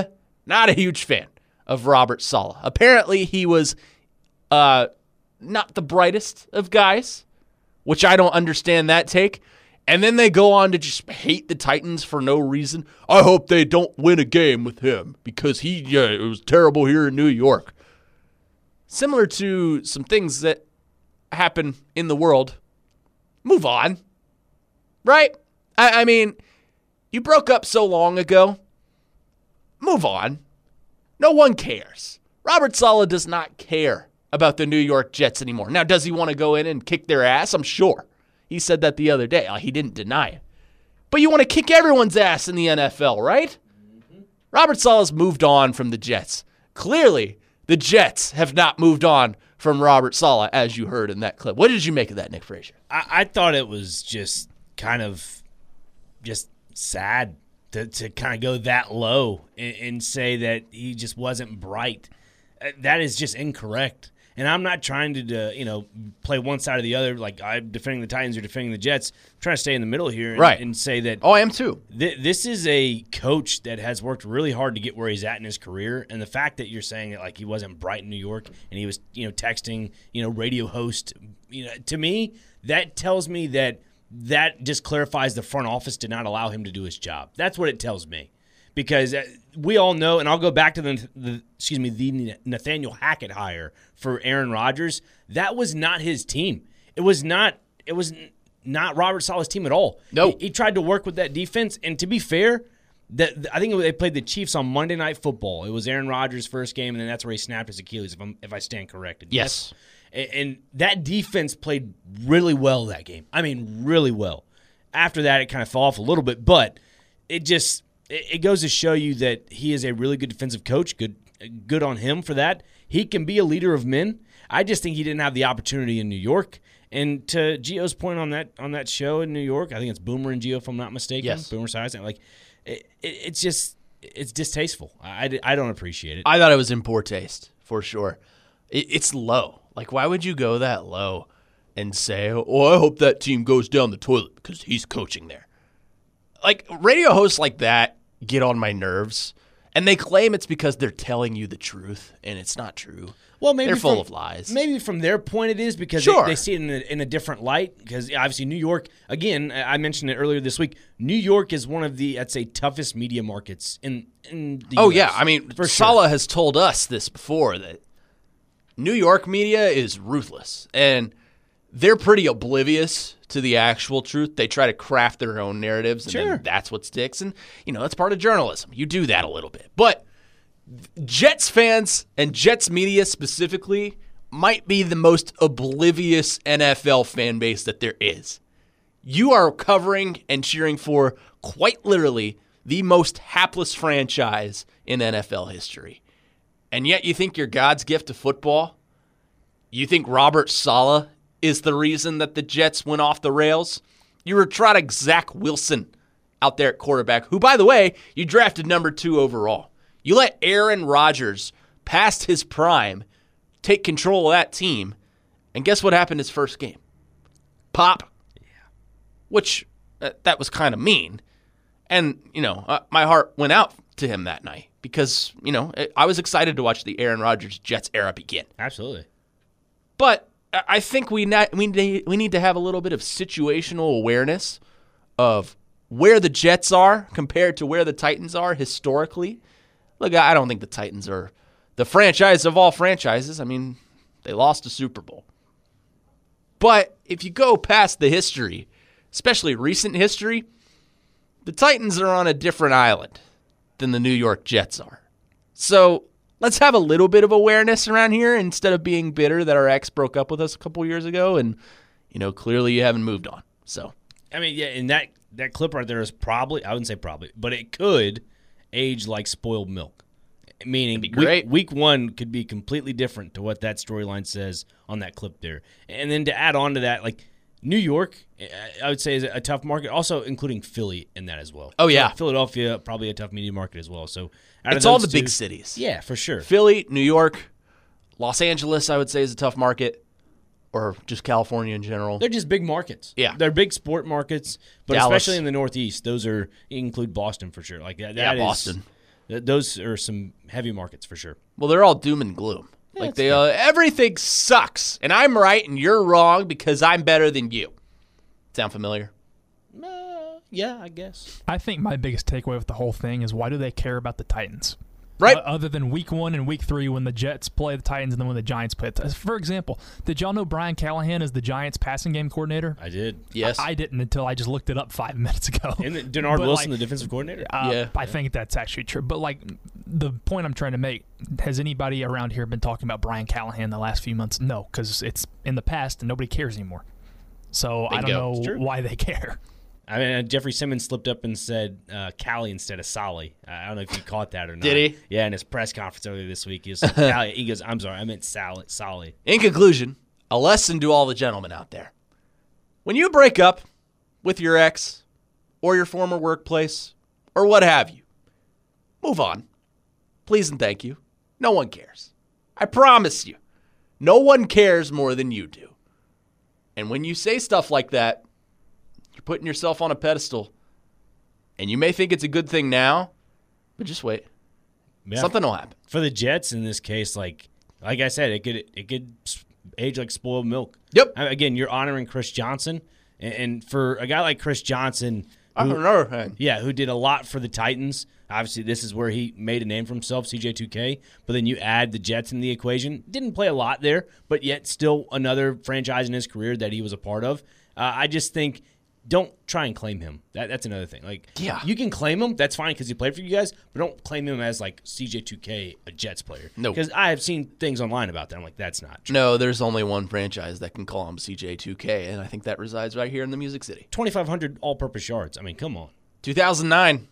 not a huge fan of Robert Saleh. Apparently, he was uh, not the brightest of guys, which I don't understand that take. And then they go on to just hate the Titans for no reason. I hope they don't win a game with him because he, yeah, it was terrible here in New York. Similar to some things that happen in the world. Move on. Right? I, I mean, you broke up so long ago. Move on. No one cares. Robert Saleh does not care about the New York Jets anymore. Now, does he want to go in and kick their ass? I'm sure. He said that the other day. He didn't deny it. But you want to kick everyone's ass in the N F L, right? Mm-hmm. Robert Saleh's moved on from the Jets. Clearly, the Jets have not moved on from Robert Saleh, as you heard in that clip. What did you make of that, Nick Frazier? I, I thought it was just kind of just sad to, to kind of go that low and, and say that he just wasn't bright. Uh, That is just incorrect. And I'm not trying to, uh, you know, play one side or the other. Like I'm defending the Titans or defending the Jets. I'm trying to stay in the middle here and, Right. and say that. Oh, I am too. Th- this is a coach that has worked really hard to get where he's at in his career, and the fact that you're saying that like he wasn't bright in New York and he was, you know, texting, you know, radio host, you know, to me that tells me that that just clarifies the front office did not allow him to do his job. That's what it tells me, because we all know, and I'll go back to the, the excuse me, the Nathaniel Hackett hire for Aaron Rodgers. That was not his team. It was not. It was not Robert Saleh's team at all. No. He, he tried to work with that defense, and to be fair, that I think they played the Chiefs on Monday Night Football. It was Aaron Rodgers' first game, and then that's where he snapped his Achilles, if, I'm, if I stand corrected. Yes. And, and that defense played really well that game. I mean, really well. After that, it kind of fell off a little bit, but it just it, it goes to show you that he is a really good defensive coach. Good, good on him for that. He can be a leader of men. I just think he didn't have the opportunity in New York. And to Gio's point on that on that show in New York, I think it's Boomer and Gio, if I'm not mistaken. Yes. Boomer Size. Like, it, it, it's just it's distasteful. I, I don't appreciate it. I thought it was in poor taste, for sure. It, it's low. Like, why would you go that low and say, oh, I hope that team goes down the toilet because he's coaching there? Like, radio hosts like that get on my nerves, and they claim it's because they're telling you the truth, and it's not true. Well, maybe they're full from, of lies. Maybe from their point it is because Sure. they, they see it in a, in a different light. Because obviously New York, again, I mentioned it earlier this week. New York is one of the, I'd say, toughest media markets in in the Oh, U S. yeah. I mean, For Saleh sure. has told us this before, that New York media is ruthless, and they're pretty oblivious to the actual truth. They try to craft their own narratives, and Sure. then that's what sticks. And, you know, that's part of journalism. You do that a little bit. But Jets fans and Jets media specifically might be the most oblivious N F L fan base that there is. You are covering and cheering for, quite literally, the most hapless franchise in N F L history. And yet you think you're God's gift to football? You think Robert Saleh is the reason that the Jets went off the rails? You were trotting Zach Wilson out there at quarterback, who, by the way, you drafted number two overall. You let Aaron Rodgers, past his prime, take control of that team, and guess what happened his first game? Pop. Yeah. Which, uh, that was kind of mean. And, you know, uh, my heart went out to him that night because, you know, I was excited to watch the Aaron Rodgers Jets era begin. Absolutely. But I think we not, we need, we need to have a little bit of situational awareness of where the Jets are compared to where the Titans are historically. Look, I don't think the Titans are the franchise of all franchises. I mean, they lost a Super Bowl. But if you go past the history, especially recent history, the Titans are on a different island than the New York Jets are. So let's have a little bit of awareness around here instead of being bitter that our ex broke up with us a couple years ago and, you know, clearly you haven't moved on. So, I mean, yeah, and that, that clip right there is probably, I wouldn't say probably, but it could age like spoiled milk. Meaning That'd be great. Week, week one could be completely different to what that storyline says on that clip there. And then to add on to that, like New York, I would say is a tough market, also including Philly in that as well. Oh, yeah. Philadelphia, probably a tough media market as well. So out of it's all the those big two- cities. Yeah, for sure. Philly, New York, Los Angeles, I would say, is a tough market, or just California in general. They're just big markets. Yeah. They're big sport markets, but Dallas. especially in the Northeast, those are, you include Boston for sure. Like that, yeah, that is- Boston. Th- those are some heavy markets for sure. Well, they're all doom and gloom. like it's they, uh, everything sucks, and I'm right and you're wrong because I'm better than you. Sound familiar? Uh, yeah, I guess. I think my biggest takeaway with the whole thing is why do they care about the Titans? Right. Uh, other than week one and week three when the Jets play the Titans and then when the Giants play the Titans. For example, did y'all know Brian Callahan is the Giants passing game coordinator? I did. Yes. I, I didn't until I just looked it up five minutes ago. And the- Denard But, Wilson, like, the defensive coordinator? Uh, Yeah. I think that's actually true. But, like, the point I'm trying to make, has anybody around here been talking about Brian Callahan the last few months? No, because it's in the past and nobody cares anymore. So I Bingo. don't It's know true. why they care. I mean, uh, Jeffrey Simmons slipped up and said uh, Callie instead of Solly. I don't know if you caught that or not. Did he? Yeah, in his press conference earlier this week. He, was like, Callie, he goes, I'm sorry, I meant Sally. Solly. In conclusion, a lesson to all the gentlemen out there. When you break up with your ex or your former workplace or what have you, move on. Please and thank you. No one cares. I promise you. No one cares more than you do. And when you say stuff like that, you're putting yourself on a pedestal. And you may think it's a good thing now, but just wait. Yeah. Something will happen. For the Jets in this case, like like I said, it could it could age like spoiled milk. Yep. I- Again, you're honoring Chris Johnson. And, and for a guy like Chris Johnson, I who- don't know, man. yeah, who did a lot for the Titans. Obviously, this is where he made a name for himself, C J two K. But then you add the Jets in the equation. Didn't play a lot there, but yet still another franchise in his career that he was a part of. Uh, I just think don't try and claim him. That, that's another thing. Like, Yeah. you can claim him. That's fine because he played for you guys. But don't claim him as like C J two K, a Jets player. No. Because I have seen things online about that. I'm like, that's not true. No, there's only one franchise that can call him C J two K, and I think that resides right here in the Music City. twenty-five hundred all-purpose yards. I mean, come on. two thousand nine,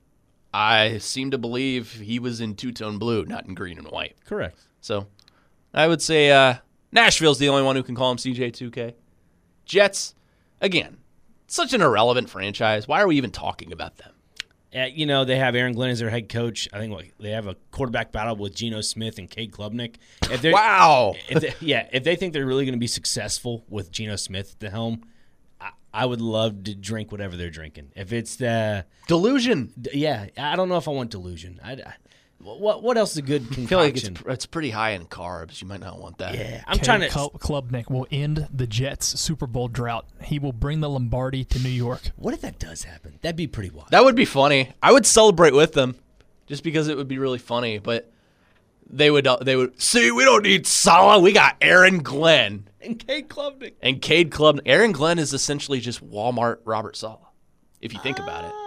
I seem to believe he was in two-tone blue, not in green and white. Correct. So I would say uh, Nashville's the only one who can call him C J two K. Jets, again, such an irrelevant franchise. Why are we even talking about them? Uh, you know, they have Aaron Glenn as their head coach. I think what, they have a quarterback battle with Geno Smith and Cade Klubnik. If they're- Wow. If they, yeah, if they think they're really going to be successful with Geno Smith at the helm, I, I would love to drink whatever they're drinking. If it's the, Delusion. d- yeah, I don't know if I want delusion. I, I- what what else is a good I feel like it's, concoction? it's pretty high in carbs. You might not want that. Yeah, I'm Cade trying to. Kl- Klubnik will end the Jets' Super Bowl drought. He will bring the Lombardi to New York. What if that does happen? That'd be pretty wild. That would be funny. I would celebrate with them just because it would be really funny, but they would uh, they would see we don't need Salah. We got Aaron Glenn And Cade Klubnik. and Cade Club. Aaron Glenn is essentially just Walmart Robert Salah, if you think about it.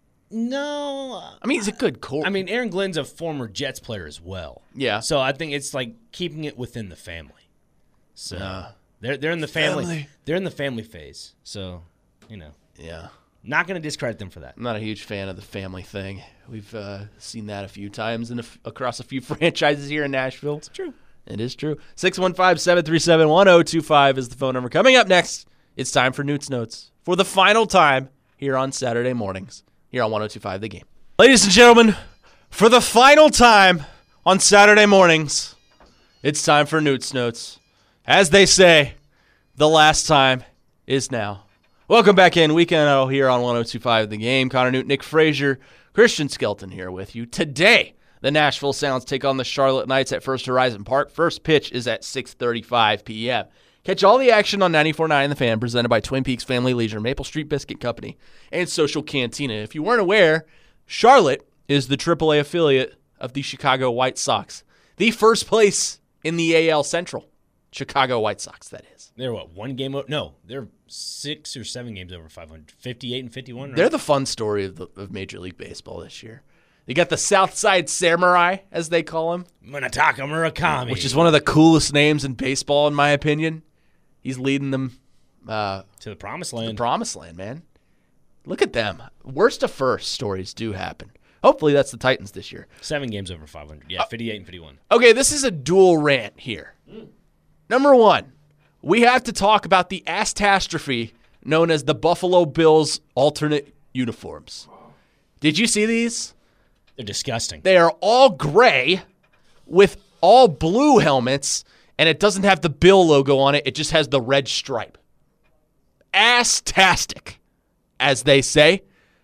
No, I mean, he's a good core. I mean, Aaron Glenn's a former Jets player as well. Yeah. So I think it's like keeping it within the family. So Nah. they're they're in the family. Family. They're in the family phase. So, you know, yeah. not going to discredit them for that. I'm not a huge fan of the family thing. We've uh, seen that a few times in a f- across a few franchises here in Nashville. It's true. It is true. six one five, seven three seven, one zero two five is the phone number. Coming up next, it's time for Newt's Notes for the final time here on Saturday mornings here on one oh two five The Game. Ladies and gentlemen, for the final time on Saturday mornings, it's time for Newt's Notes. As they say, the last time is now. Welcome back in Weekend Huddle here on one oh two five The Game. Connor Newton, Nick Frazier, Christian Skelton here with you. Today, the Nashville Sounds take on the Charlotte Knights at First Horizon Park. First pitch is at six thirty-five p.m. Catch all the action on ninety-four point nine The Fan, presented by Twin Peaks Family Leisure, Maple Street Biscuit Company, and Social Cantina. If you weren't aware, Charlotte is the triple A affiliate of the Chicago White Sox. The first place in the A L Central. Chicago White Sox, that is. They're what, one game over? No, they're six or seven games over five hundred. fifty-eight and fifty-one, right? They're the fun story of, the, of Major League Baseball this year. They got the Southside Samurai, as they call him, Munetaka Murakami. which is one of the coolest names in baseball, in my opinion. He's leading them uh, to the promised to land. the promised land, man. Look at them. Worst of first stories do happen. Hopefully that's the Titans this year. Seven games over five hundred. Yeah, fifty-eight and fifty-one. Okay, this is a dual rant here. Number one, we have to talk about the astastrophe known as the Buffalo Bills alternate uniforms. Did you see these? They're disgusting. They are all gray with all blue helmets, and it doesn't have the Bill logo on it. It just has the red stripe. Ass-tastic, as they say.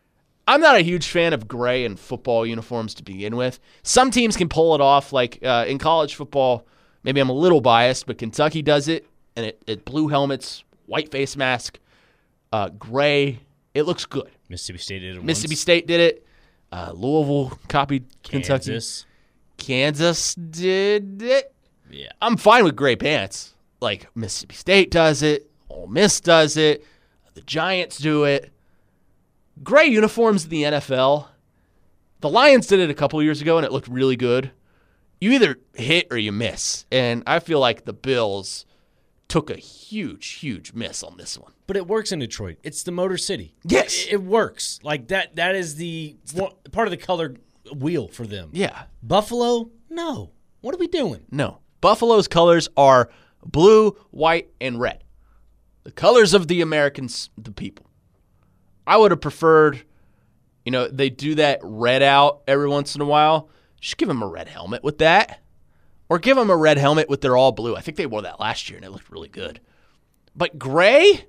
I'm not a huge fan of gray in football uniforms to begin with. Some teams can pull it off, like uh, in college football. Maybe I'm a little biased, but Kentucky does it, and it, it blue helmets, white face mask, uh, gray. It looks good. Mississippi State did it Mississippi once. State did it. Uh, Louisville copied Kentucky. Kansas. Kansas did it. Yeah. I'm fine with gray pants. Like Mississippi State does it. Ole Miss does it. The Giants do it. Gray uniforms in the N F L. The Lions did it a couple years ago, and it looked really good. You either hit or you miss. And I feel like the Bills took a huge, huge miss on this one. But it works in Detroit. It's the Motor City. Yes. It, it works. Like that. That is the one, part of the color wheel for them. Yeah. Buffalo? No. What are we doing? No. Buffalo's colors are blue, white, and red. The colors of the Americans, the people. I would have preferred, you know, they do that red out every once in a while. Just give them a red helmet with that. Or give them a red helmet with their all blue. I think they wore that last year, and it looked really good. But gray?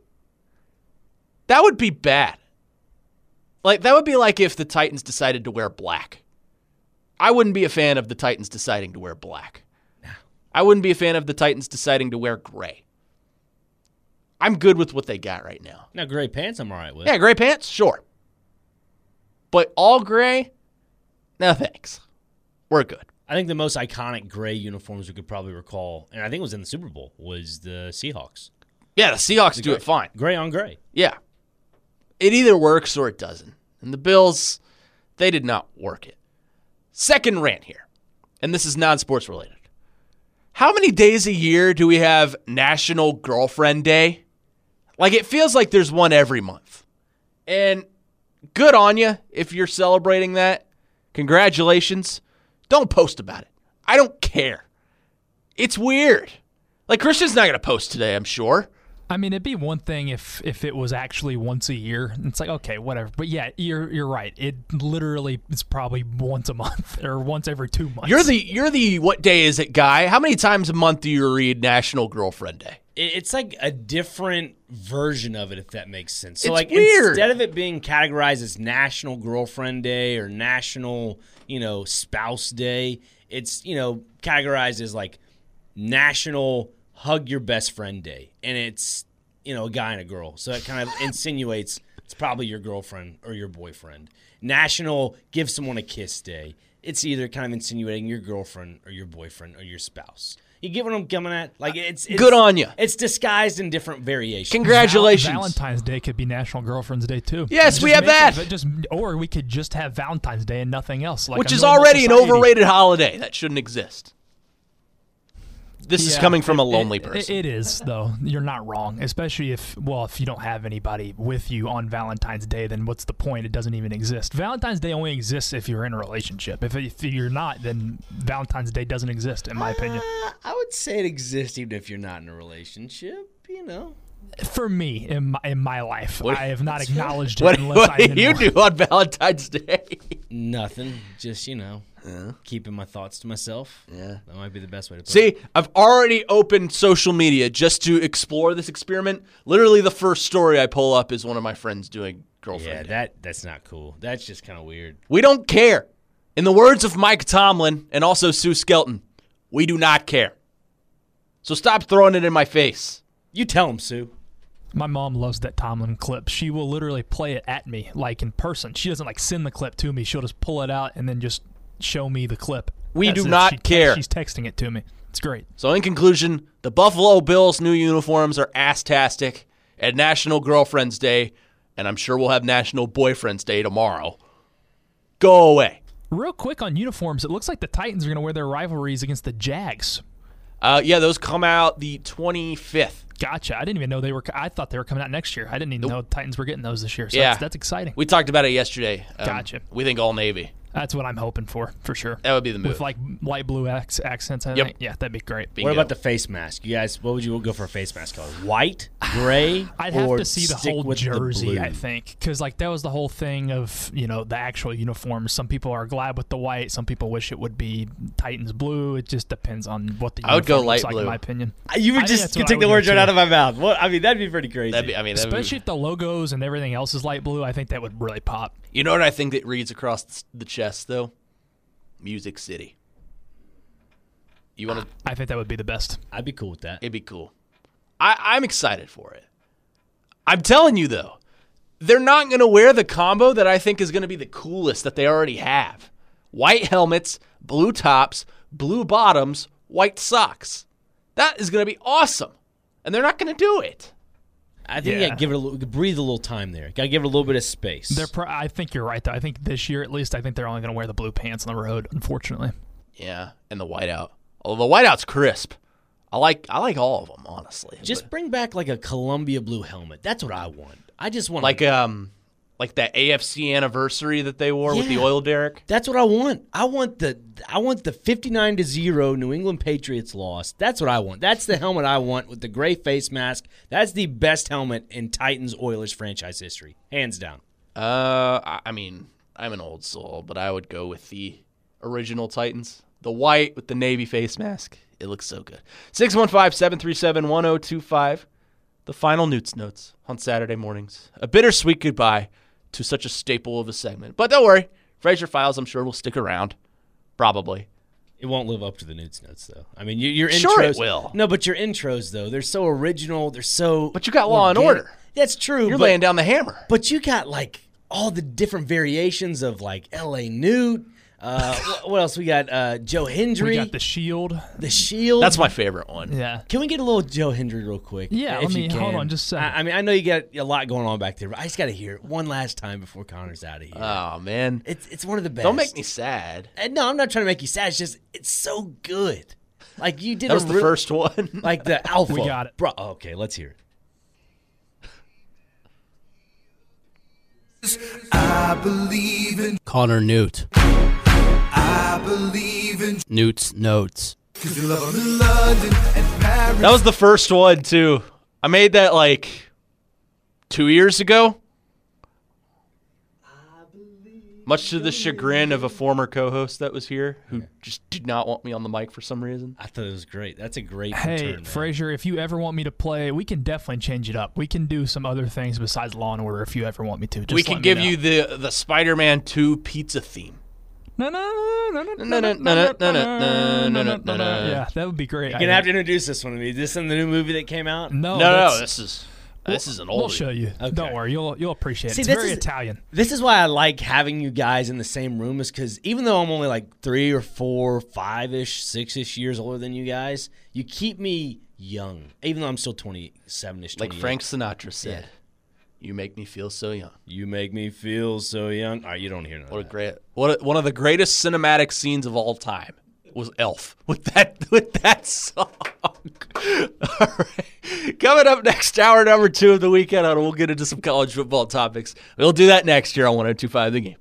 That would be bad. Like, that would be like if the Titans decided to wear black. I wouldn't be a fan of the Titans deciding to wear black. I wouldn't be a fan of the Titans deciding to wear gray. I'm good with what they got right now. Now, gray pants I'm all right with. Yeah, gray pants, sure. But all gray? No thanks. We're good. I think the most iconic gray uniforms we could probably recall, and I think it was in the Super Bowl, was the Seahawks. Yeah, the Seahawks The do gray- it fine. Gray on gray. Yeah. It either works or it doesn't. And the Bills, they did not work it. Second rant here, and this is non-sports related. How many days a year do we have National Girlfriend Day? Like, it feels like there's one every month. And good on you if you're celebrating that. Congratulations. Don't post about it. I don't care. It's weird. Like, Christian's not going to post today, I'm sure. I mean, it'd be one thing if if it was actually once a year. It's like, okay, whatever. But yeah, you're you're right. It literally is probably once a month or once every two months. You're the you're the what day is it guy? How many times a month do you read National Girlfriend Day? It- It's like a different version of it, if that makes sense. So, It's like, weird. instead of it being categorized as National Girlfriend Day or National, you know, Spouse Day, it's, you know, categorized as like National Hug Your Best Friend Day, and it's, you know, a guy and a girl, so it kind of insinuates it's probably your girlfriend or your boyfriend. National Give Someone a Kiss Day, it's either kind of insinuating your girlfriend or your boyfriend or your spouse. You get what I'm coming at? Like, it's, it's Good on you. It's disguised in different variations. Congratulations. Val- Valentine's Day could be National Girlfriend's Day too. Yes, Just we have make it- that. but just or we could just have Valentine's Day and nothing else. Like Which a is normal already an society. overrated holiday. That shouldn't exist. This is Yeah, coming from a it- lonely it- person. It is, though. You're not wrong. Especially if, well, if you don't have anybody with you on Valentine's Day, then what's the point? It doesn't even exist. Valentine's Day only exists if you're in a relationship. If, if you're not, then Valentine's Day doesn't exist, in my opinion. Uh, I would say it exists even if you're not in a relationship, you know. For me, in my, in my life, What- I have not acknowledged what it unless what I'm do in you one. do on Valentine's Day? Nothing. Just, you know, keeping my thoughts to myself. Yeah. That might be the best way to put it. See, I've already opened social media just to explore this experiment. Literally, the first story I pull up is one of my friends doing girlfriend. Yeah, Day. that that's not cool. That's just kind of weird. We don't care. In the words of Mike Tomlin and also Sue Skelton, we do not care. So stop throwing it in my face. You tell him, Sue. My mom loves that Tomlin clip. She will literally play it at me, like in person. She doesn't like send the clip to me. She'll just pull it out and then just show me the clip. We As do if not she te- care. She's texting it to me. It's great. So in conclusion, the Buffalo Bills' new uniforms are ass-tastic at National Girlfriend's Day, and I'm sure we'll have National Boyfriend's Day tomorrow. Go away. Real quick on uniforms, it looks like the Titans are going to wear their rivalries against the Jags. Uh, yeah, those come out the twenty-fifth. Gotcha. I didn't even know they were. I thought they were coming out next year. I didn't even know Titans were getting those this year. So Yeah. that's, that's exciting. We talked about it yesterday. Um, Gotcha. We think all Navy. That's what I'm hoping for, for sure. That would be the move. With like light blue ac- accents, I Yep. think. Yeah, that'd be great. Bingo. What about the face mask? You guys, what would you go for a face mask color? White, gray, I'd have or to see the stick whole with the jersey, blue? I think, because like that was the whole thing of you know the actual uniforms. Some people are glad with the white. Some people wish it would be Titans blue. It just depends on what the I would go uniform looks light like, blue. in my opinion. You I were think just that's gonna what I take the would words do, right too. out of my mouth. What? I mean, that'd be pretty crazy. That'd be, I mean, that'd Especially be, if the logos and everything else is light blue, I think that would really pop. you know what I think that reads across the chest though? Music City. You want to? I think that would be the best. I'd be cool with that. It'd be cool. I, I'm excited for it. I'm telling you though, they're not going to wear the combo that I think is going to be the coolest that they already have. White helmets, blue tops, blue bottoms, white socks. That is going to be awesome. And they're not going to do it. I think you Yeah. gotta give it a little, breathe a little time there. Gotta give it a little bit of space. They're. Pro- I think you're right though. I think this year at least, I think they're only going to wear the blue pants on the road. Unfortunately. Yeah, and the whiteout. Although the whiteout's crisp. I like I like all of them, honestly. Just But bring back like a Columbia blue helmet. That's what I want. I just want like um like that A F C anniversary that they wore with the Yeah. oil derrick. That's what I want. I want the I want the fifty-nine to zero New England Patriots loss. That's what I want. That's the helmet I want with the gray face mask. That's the best helmet in Titans Oilers franchise history, hands down. Uh, I I mean, I'm an old soul, but I would go with the original Titans. The white with the navy face mask. It looks so good. six one five, seven three seven, one oh two five. The final Newts Notes on Saturday mornings. A bittersweet goodbye to such a staple of a segment. But don't worry. Fraser Files, I'm sure, will stick around. Probably. It won't live up to the Newts Notes, though. I mean, your, your intros. Sure it will. No, but your intros, though, they're so original. They're so. But you got Law and organic. Order. That's true. You're but, laying down the hammer. But you got like all the different variations of like L A Newt. Uh, what, what else we got? Uh, Joe Hendry. We got the shield. the Shield. That's my favorite one. Yeah. Can we get a little Joe Hendry real quick? Yeah, if let me- you can? hold on just a second. I, I mean, I know you got a lot going on back there, but I just got to hear it one last time before Connor's out of here. Oh, man. it's it's one of the best. Don't make me sad. And no, I'm not trying to make you sad. It's just it's so good. Like you did. That was a the real- first one. Like the alpha. We got it. Bro, okay, let's hear it. I believe in, Connor Newt. I believe in, Newt's Notes. cause you love them in London and Paris. That was the first one, too. I made that like two years ago. Much to the chagrin of a former co-host that was here who just did not want me on the mic for some reason. I thought it was great. That's a great Hey, return, man. Frazier, if you ever want me to play, we can definitely change it up. We can do some other things besides Law and Order if you ever want me to. Just we let can me give know. you the the Spider-Man two pizza theme. No, no, no, no, no, No, no, no, no, no, no, no, no, no. Yeah, that would be great. You're gonna have to introduce this one to me. Is this in the new movie that came out? No, No, no, that's- this is this is an We'll old. show you. Okay. Don't worry, you'll you'll appreciate it. See, It's this very is- Italian. This is why I like having you guys in the same room, is because even though I'm only like three or four, five-ish, six-ish years older than you guys, you keep me young, even though I'm still twenty-seven-ish, Like twenty-eight. Frank Sinatra said, "You make me feel so young." You make me feel so young. All right, you don't hear none of What a that. great, what a, one of the greatest cinematic scenes of all time was Elf with that with that song. All right, coming up next, hour number two of the weekend, and we'll get into some college football topics. We'll do that next year on one oh two five The Game.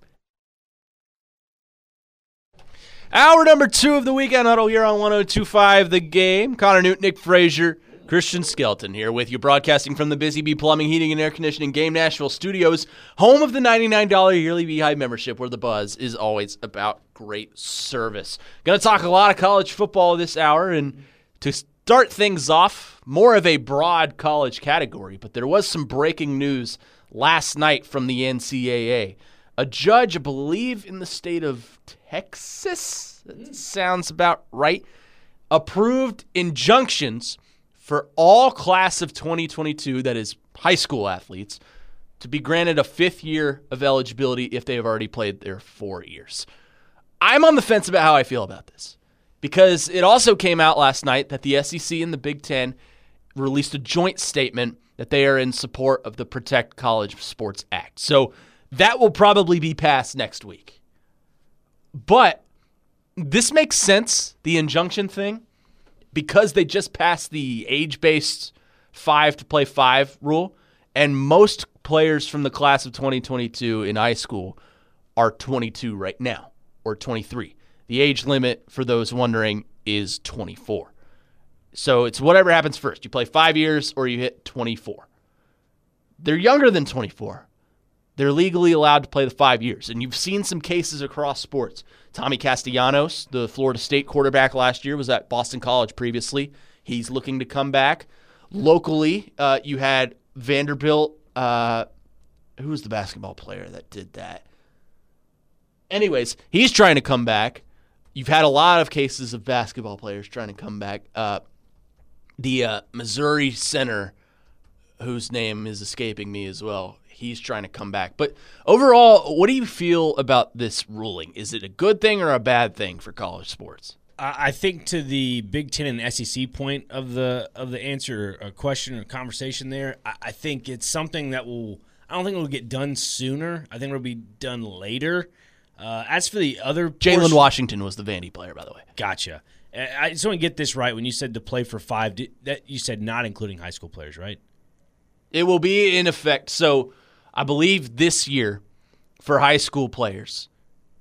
Hour number two of the weekend huddle here on one oh two five The Game. Connor Newt, Nick Frazier, Christian Skelton here with you, broadcasting from the Busy Bee Plumbing, Heating, and Air Conditioning Game Nashville Studios, home of the ninety-nine dollars yearly Beehive membership, where the buzz is always about great service. Going to talk a lot of college football this hour, and to start things off, more of a broad college category, but there was some breaking news last night from the N C double A. A judge, I believe in the state of Texas, that sounds about right, approved injunctions for all class of twenty twenty-two, that is high school athletes, to be granted a fifth year of eligibility if they have already played their four years. I'm on the fence about how I feel about this, because it also came out last night that the S E C and the Big Ten released a joint statement that they are in support of the Protect College Sports Act. So that will probably be passed next week. But this makes sense, the injunction thing, because they just passed the age-based five to play five rule, and most players from the class of twenty twenty-two in high school are twenty-two right now. or twenty-three. The age limit, for those wondering, is twenty-four. So it's whatever happens first. You play five years or you hit twenty-four. They're younger than twenty-four. They're legally allowed to play the five years. And you've seen some cases across sports. Tommy Castellanos, the Florida State quarterback last year, was at Boston College previously. He's looking to come back. Locally, uh, you had Vanderbilt. Uh, who was the basketball player that did that? Anyways, he's trying to come back. You've had a lot of cases of basketball players trying to come back. Uh, the uh, Missouri center, whose name is escaping me as well, he's trying to come back. But overall, what do you feel about this ruling? Is it a good thing or a bad thing for college sports? I think to the Big Ten and S E C point of the of the answer, a question or conversation there, I, I think it's something that will. I don't think it will get done sooner. I think it will be done later. Uh, as for the other, Jalen portion, Washington was the Vandy player, by the way. Gotcha. I just want to get this right. When you said to play for five, did, that you said not including high school players, right? It will be in effect. So I believe this year for high school players,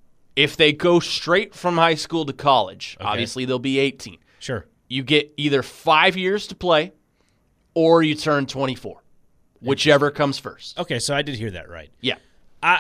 if they go straight from high school to college, Okay. obviously they'll be eighteen. Sure. You get either five years to play or you turn twenty-four, whichever comes first. Okay, so I did hear that right. Yeah. I.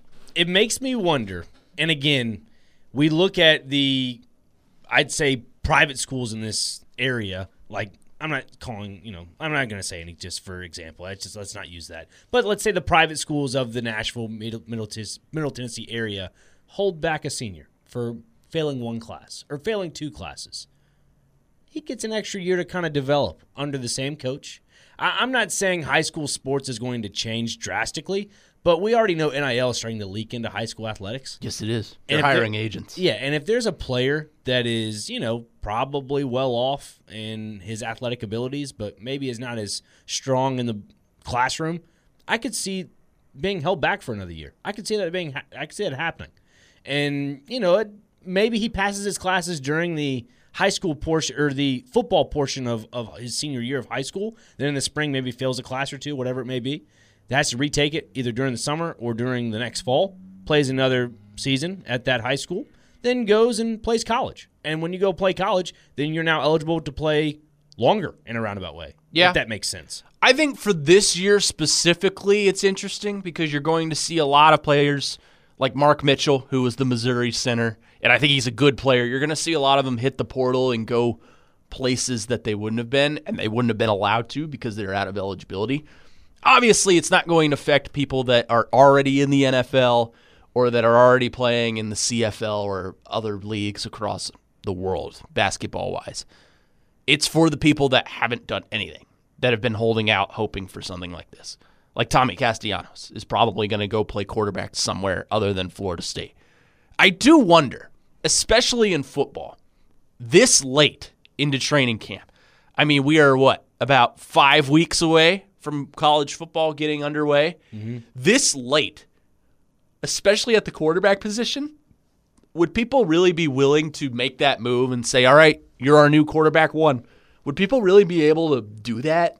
It makes me wonder, and again, we look at the, I'd say, private schools in this area. Like, I'm not calling, you know, I'm not going to say any just for example. Let's just let's not use that. But let's say the private schools of the Nashville, Middle, Middle, Tis- Middle Tennessee area hold back a senior for failing one class or failing two classes. He gets an extra year to kind of develop under the same coach. I- I'm not saying high school sports is going to change drastically, but we already know N I L is starting to leak into high school athletics. Yes, it is. And They're if hiring there- agents. Yeah, and if there's a player that is, you know, probably well off in his athletic abilities, but maybe is not as strong in the classroom, I could see being held back for another year. I could see that being, I could see that happening. And, you know, it, maybe he passes his classes during the high school portion or the football portion of, of his senior year of high school. Then in the spring, maybe fails a class or two, whatever it may be. Has to retake it either during the summer or during the next fall, plays another season at that high school, then goes and plays college. And when you go play college, then you're now eligible to play longer in a roundabout way. Yeah. If that makes sense. I think for this year specifically, it's interesting because you're going to see a lot of players like Mark Mitchell, who was the Missouri center, and I think he's a good player. You're going to see a lot of them hit the portal and go places that they wouldn't have been, and they wouldn't have been allowed to because they're out of eligibility. Obviously, it's not going to affect people that are already in the N F L or that are already playing in the C F L or other leagues across the world, basketball-wise. It's for the people that haven't done anything, that have been holding out, hoping for something like this. Like Tommy Castellanos is probably going to go play quarterback somewhere other than Florida State. I do wonder, especially in football, this late into training camp. I mean, we are, what, about five weeks away from college football getting underway? Mm-hmm. This late, especially at the quarterback position, would people really be willing to make that move and say, all right, you're our new quarterback one? Would people really be able to do that?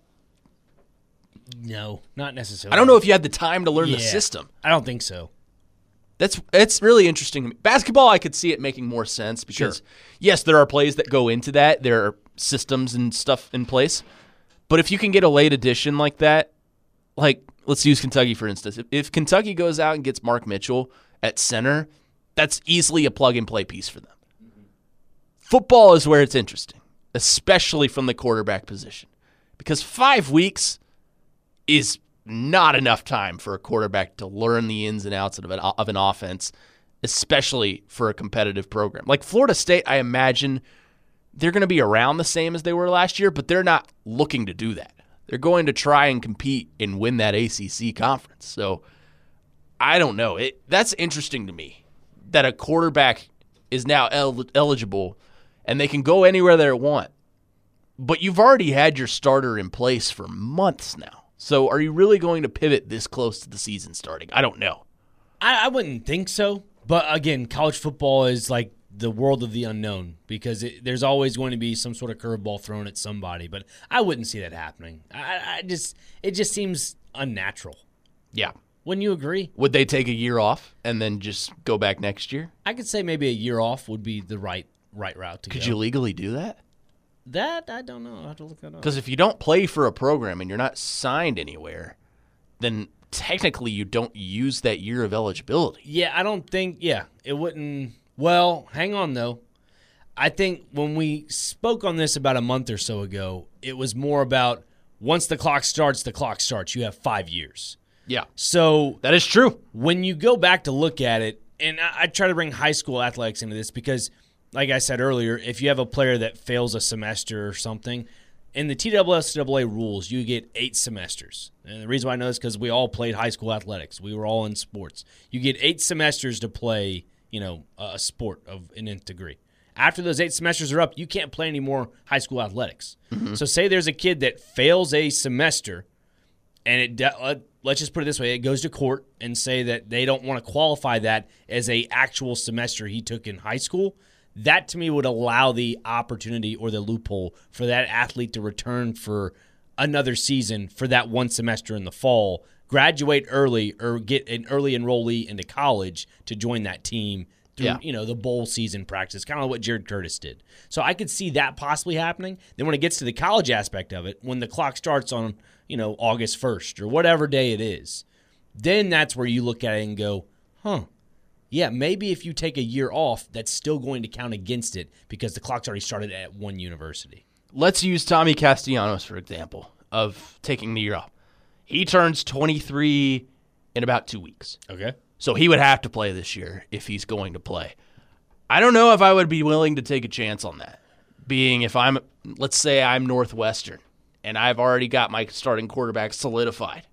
No, not necessarily. I don't know if you had the time to learn Yeah, the system. I don't think so. That's it's really interesting to me. Basketball, I could see it making more sense because, Sure. yes, there are plays that go into that. There are systems and stuff in place. But if you can get a late addition like that, like let's use Kentucky, for instance. If, if Kentucky goes out and gets Mark Mitchell at center, that's easily a plug-and-play piece for them. Mm-hmm. Football is where it's interesting, especially from the quarterback position, because five weeks is not enough time for a quarterback to learn the ins and outs of an, of an offense, especially for a competitive program. Like Florida State, I imagine they're going to be around the same as they were last year, but they're not looking to do that. They're going to try and compete and win that A C C conference. So I don't know. It that's interesting to me that a quarterback is now el- eligible and they can go anywhere they want. But you've already had your starter in place for months now. So are you really going to pivot this close to the season starting? I don't know. I, I wouldn't think so. But again, college football is like the world of the unknown because it, there's always going to be some sort of curveball thrown at somebody. But I wouldn't see that happening. I, I just it just seems unnatural. Yeah. Wouldn't you agree? Would they take a year off and then just go back next year? I could say maybe a year off would be the right right route to Could go. you legally do that? That, I don't know. I'll have to look that up. Because if you don't play for a program and you're not signed anywhere, then technically you don't use that year of eligibility. Yeah, I don't think, yeah, it wouldn't. Well, hang on, though. I think when we spoke on this about a month or so ago, it was more about once the clock starts, the clock starts. You have five years. Yeah. So That is true. when you go back to look at it, and I, I try to bring high school athletics into this because, like I said earlier, if you have a player that fails a semester or something, in the T S S A A rules, you get eight semesters. And the reason why I know this is because we all played high school athletics. We were all in sports. You get eight semesters to play, you know, a sport of an nth degree. After those eight semesters are up, you can't play any more high school athletics. Mm-hmm. So say there's a kid that fails a semester, and it uh, let's just put it this way, it goes to court and say that they don't want to qualify that as a actual semester he took in high school. That, to me, would allow the opportunity or the loophole for that athlete to return for another season for that one semester in the fall, graduate early, or get an early enrollee into college to join that team through, Yeah. you know, the bowl season practice, kind of like what Jared Curtis did. So I could see that possibly happening. Then when it gets to the college aspect of it, when the clock starts on, you know, August first or whatever day it is, then that's where you look at it and go, huh, yeah, maybe if you take a year off, that's still going to count against it because the clock's already started at one university. Let's use Tommy Castellanos, for example, of taking the year off. He turns twenty-three in about two weeks. Okay. So he would have to play this year if he's going to play. I don't know if I would be willing to take a chance on that. Being if I'm, let's say I'm Northwestern and I've already got my starting quarterback solidified.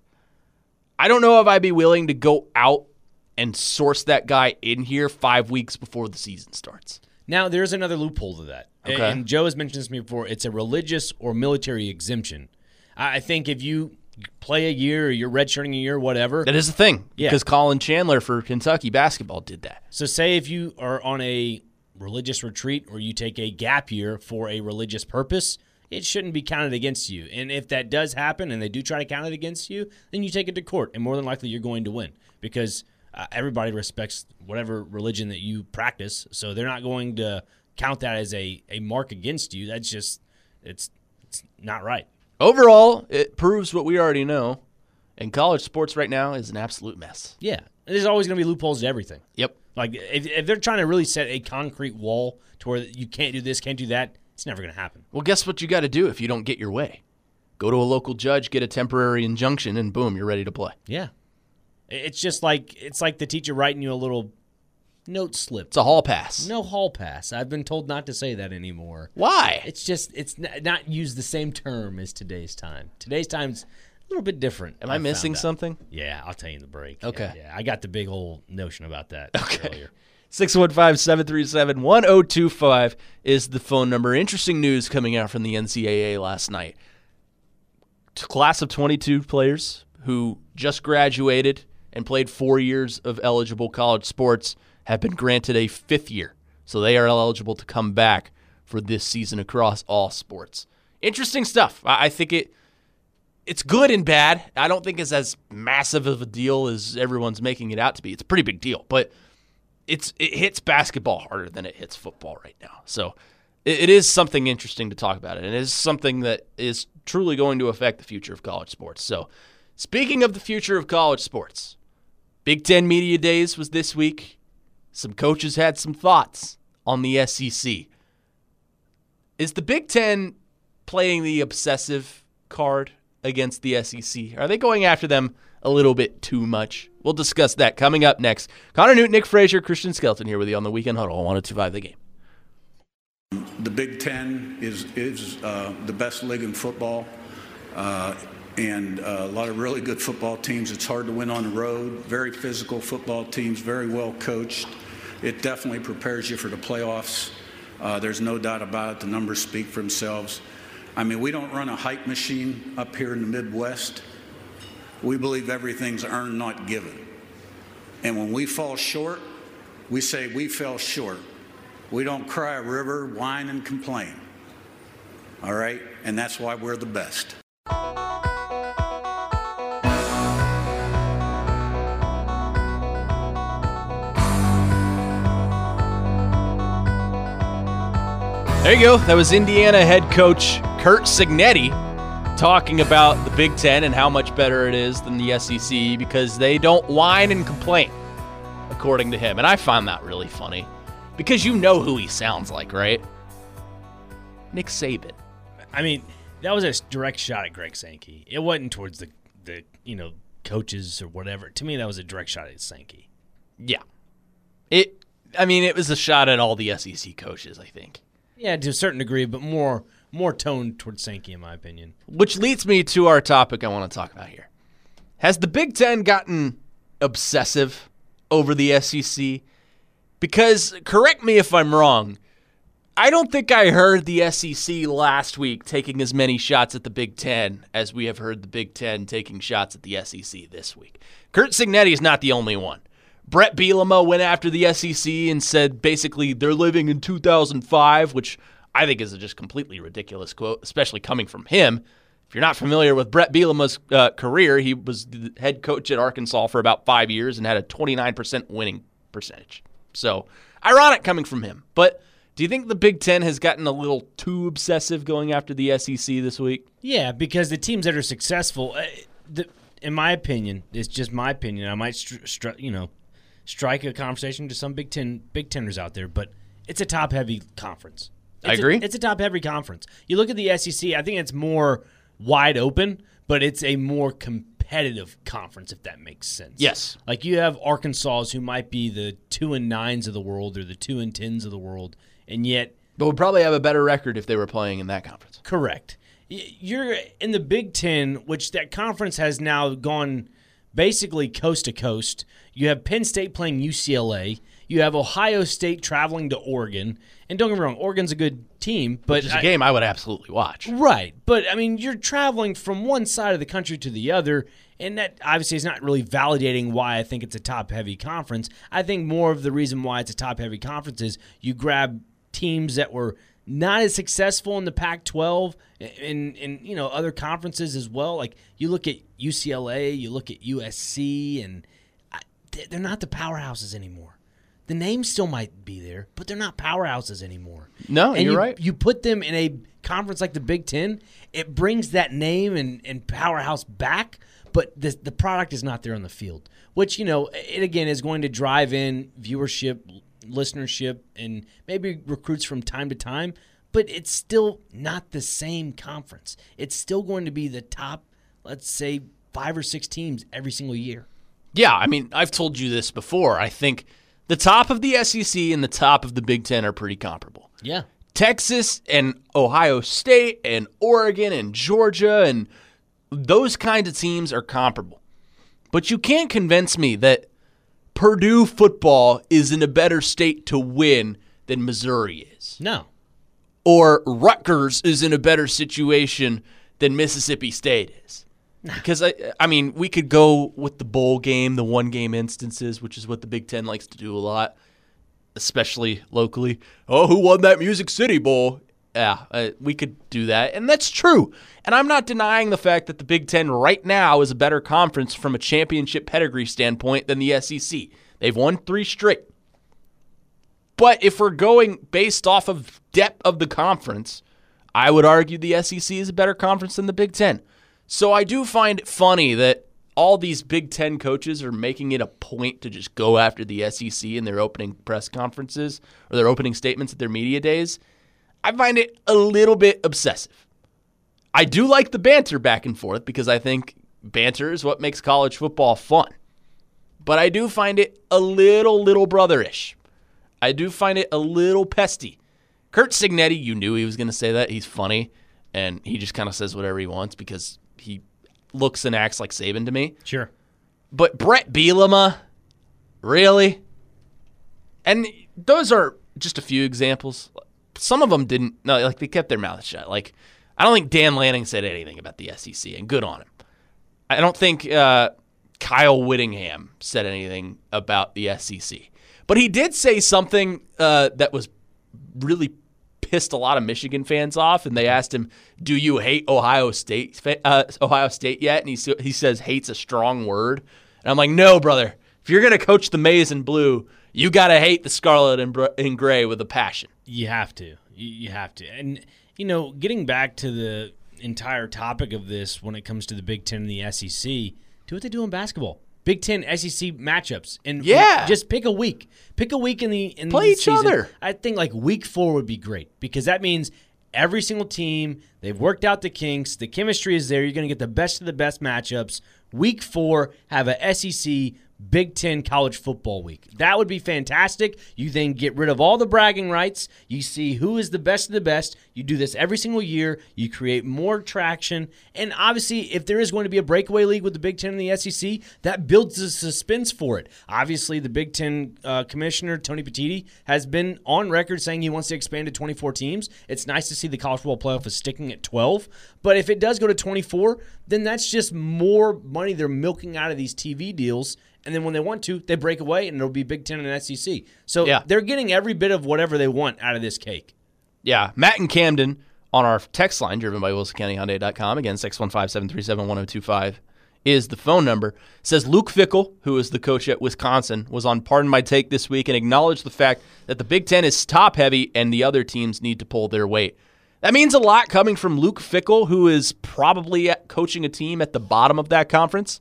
I don't know if I'd be willing to go out and source that guy in here five weeks before the season starts. Now, there's another loophole to that. Okay. And Joe has mentioned this to me before. It's a religious or military exemption. I I think if you play a year or you're redshirting a year, whatever. That is the thing. Yeah. Because Colin Chandler for Kentucky basketball did that. So say if you are on a religious retreat or you take a gap year for a religious purpose, it shouldn't be counted against you. And if that does happen and they do try to count it against you, then you take it to court, and more than likely you're going to win because uh, everybody respects whatever religion that you practice, so they're not going to count that as a, a mark against you. That's just it's it's not right. Overall, it proves what we already know, and college sports right now is an absolute mess. Yeah, there's always going to be loopholes to everything. Yep. Like if, if they're trying to really set a concrete wall to where you can't do this, can't do that, it's never going to happen. Well, guess what you got to do if you don't get your way? Go to a local judge, get a temporary injunction, and boom, you're ready to play. Yeah, it's just like it's like the teacher writing you a little note slip. It's a hall pass. No hall pass. I've been told not to say that anymore. Why? It's just it's n- not used the same term as today's time. Today's time's a little bit different. Am I I've missing found out. something? Yeah, I'll tell you in the break. Okay. Yeah, yeah, I got the big whole notion about that Okay. earlier. six one five, seven three seven, one zero two five is the phone number. Interesting news coming out from the N C double A last night. Class of twenty-two players who just graduated and played four years of eligible college sports have been granted a fifth year. So they are eligible to come back for this season across all sports. Interesting stuff. I I think it it's good and bad. I don't think it's as massive of a deal as everyone's making it out to be. It's a pretty big deal, but it's it hits basketball harder than it hits football right now. So it, it is something interesting to talk about. And it is something that is truly going to affect the future of college sports. So speaking of the future of college sports, Big Ten Media Days was this week. Some coaches had some thoughts on the S E C. Is the Big Ten playing the obsessive card against the S E C? Are they going after them a little bit too much? We'll discuss that coming up next. Connor Newton, Nick Frazier, Christian Skelton here with you on the Weekend Huddle on one oh two five The Game. The Big Ten is is uh, the best league in football, uh, and uh, a lot of really good football teams. It's hard to win on the road. Very physical football teams, very well coached. It definitely prepares you for the playoffs. Uh, there's no doubt about it. The numbers speak for themselves. I mean, we don't run a hype machine up here in the Midwest. We believe everything's earned, not given. And when we fall short, we say we fell short. We don't cry a river, whine, and complain. All right? And that's why we're the best. There you go. That was Indiana head coach Curt Cignetti talking about the Big Ten and how much better it is than the S E C because they don't whine and complain, according to him. And I found that really funny because you know who he sounds like, right? Nick Saban. I mean, that was a direct shot at Greg Sankey. It wasn't towards the, the you know, coaches or whatever. To me, that was a direct shot at Sankey. Yeah. It. I mean, it was a shot at all the S E C coaches, I think. Yeah, to a certain degree, but more more toned towards Sankey, in my opinion. Which leads me to our topic I want to talk about here. Has the Big Ten gotten obsessive over the S E C? Because, correct me if I'm wrong, I don't think I heard the S E C last week taking as many shots at the Big Ten as we have heard the Big Ten taking shots at the S E C this week. Curt Cignetti is not the only one. Brett Bielema went after the S E C and said basically they're living in two thousand five, which I think is a just completely ridiculous quote, especially coming from him. If you're not familiar with Brett Bielema's uh, career, he was the head coach at Arkansas for about five years and had a twenty-nine percent winning percentage. So, ironic coming from him. But do you think the Big Ten has gotten a little too obsessive going after the S E C this week? Yeah, because the teams that are successful, uh, the, in my opinion, it's just my opinion. I might, str- str- you know, strike a conversation to some Big Ten Big Teners out there, but it's a top-heavy conference. It's I agree. A, it's a top-heavy conference. You look at the S E C, I think it's more wide open, but it's a more competitive conference, if that makes sense. Yes. Like you have Arkansas, who might be the two and nines of the world or the two and tens of the world, and yet But would probably have a better record if they were playing in that conference. correct. You're in the Big Ten, which that conference has now gone basically coast to coast. You have Penn State playing U C L A. You have Ohio State traveling to Oregon. And don't get me wrong, Oregon's a good team, but Which is a I- game I would absolutely watch. right. But I mean, you're traveling from one side of the country to the other, and that obviously is not really validating why I think it's a top-heavy conference. I think more of the reason why it's a top-heavy conference is you grab teams that were not as successful in the Pac twelve and and you know other conferences as well. Like you look at U C L A, you look at U S C, and I, they're not the powerhouses anymore. The name still might be there, but they're not powerhouses anymore. No, and you're you, right. You put them in a conference like the Big Ten, it brings that name and, and powerhouse back, but the the product is not there on the field, which, you know, it again is going to drive in viewership, listenership, and maybe recruits from time to time, but it's still not the same conference. It's still going to be the top, let's say, five or six teams every single year. Yeah, I mean, I've told you this before. I think the top of the S E C and the top of the Big Ten are pretty comparable. Yeah. Texas and Ohio State and Oregon and Georgia and those kinds of teams are comparable. But you can't convince me that Purdue football is in a better state to win than Missouri is. No. Or Rutgers is in a better situation than Mississippi State is. Because, I I mean, we could go with the bowl game, the one-game instances, which is what the Big Ten likes to do a lot, especially locally. Oh, who won that Music City Bowl? Yeah, uh, we could do that, and that's true. And I'm not denying the fact that the Big Ten right now is a better conference from a championship pedigree standpoint than the S E C. They've won three straight. But if we're going based off of depth of the conference, I would argue the S E C is a better conference than the Big Ten. So I do find it funny that all these Big Ten coaches are making it a point to just go after the S E C in their opening press conferences or their opening statements at their media days. I find it a little bit obsessive. I do like the banter back and forth because I think banter is what makes college football fun. But I do find it a little, little brother-ish. I do find it a little pesty. Curt Cignetti, you knew he was going to say that. He's funny, and he just kind of says whatever he wants because he looks and acts like Saban to me. Sure. But Brett Bielema, really? And those are just a few examples. Some of them didn't. No, like they kept their mouths shut. Like I don't think Dan Lanning said anything about the S E C, and good on him. I don't think uh, Kyle Whittingham said anything about the S E C. But he did say something uh, that was really pissed a lot of Michigan fans off, and they asked him, "Do you hate Ohio State? Uh, Ohio State yet?" And he he says, "Hate's a strong word." And I'm like, "No, brother, If you're going to coach the maize and blue, you got to hate the scarlet and, br- and gray with a passion. You have to. You, you have to. And, you know, getting back to the entire topic of this when it comes to the Big Ten and the S E C, do what they do in basketball. Big Ten S E C matchups. And Yeah. and just pick a week. Pick a week in the in Play the each season. other. I think like week four would be great because that means every single team, they've worked out the kinks, the chemistry is there, you're going to get the best of the best matchups. Week four, have a S E C Big Ten college football week. That would be fantastic. You then get rid of all the bragging rights. You see who is the best of the best. You do this every single year. You create more traction. And obviously, if there is going to be a breakaway league with the Big Ten and the S E C, that builds the suspense for it. Obviously, the Big Ten uh, commissioner, Tony Petitti, has been on record saying he wants to expand to twenty-four teams. It's nice to see the college football playoff is sticking at twelve. But if it does go to twenty-four, then that's just more money they're milking out of these T V deals. And then when they want to, they break away, and it'll be Big Ten and S E C. So Yeah. they're getting every bit of whatever they want out of this cake. Yeah, Matt and Camden on our text line, driven by Wilson County Hyundai dot com. Again, six one five, seven three seven, one oh two five is the phone number. Says Luke Fickell, who is the coach at Wisconsin, was on Pardon My Take this week and acknowledged the fact that the Big Ten is top-heavy and the other teams need to pull their weight. That means a lot coming from Luke Fickell, who is probably at coaching a team at the bottom of that conference.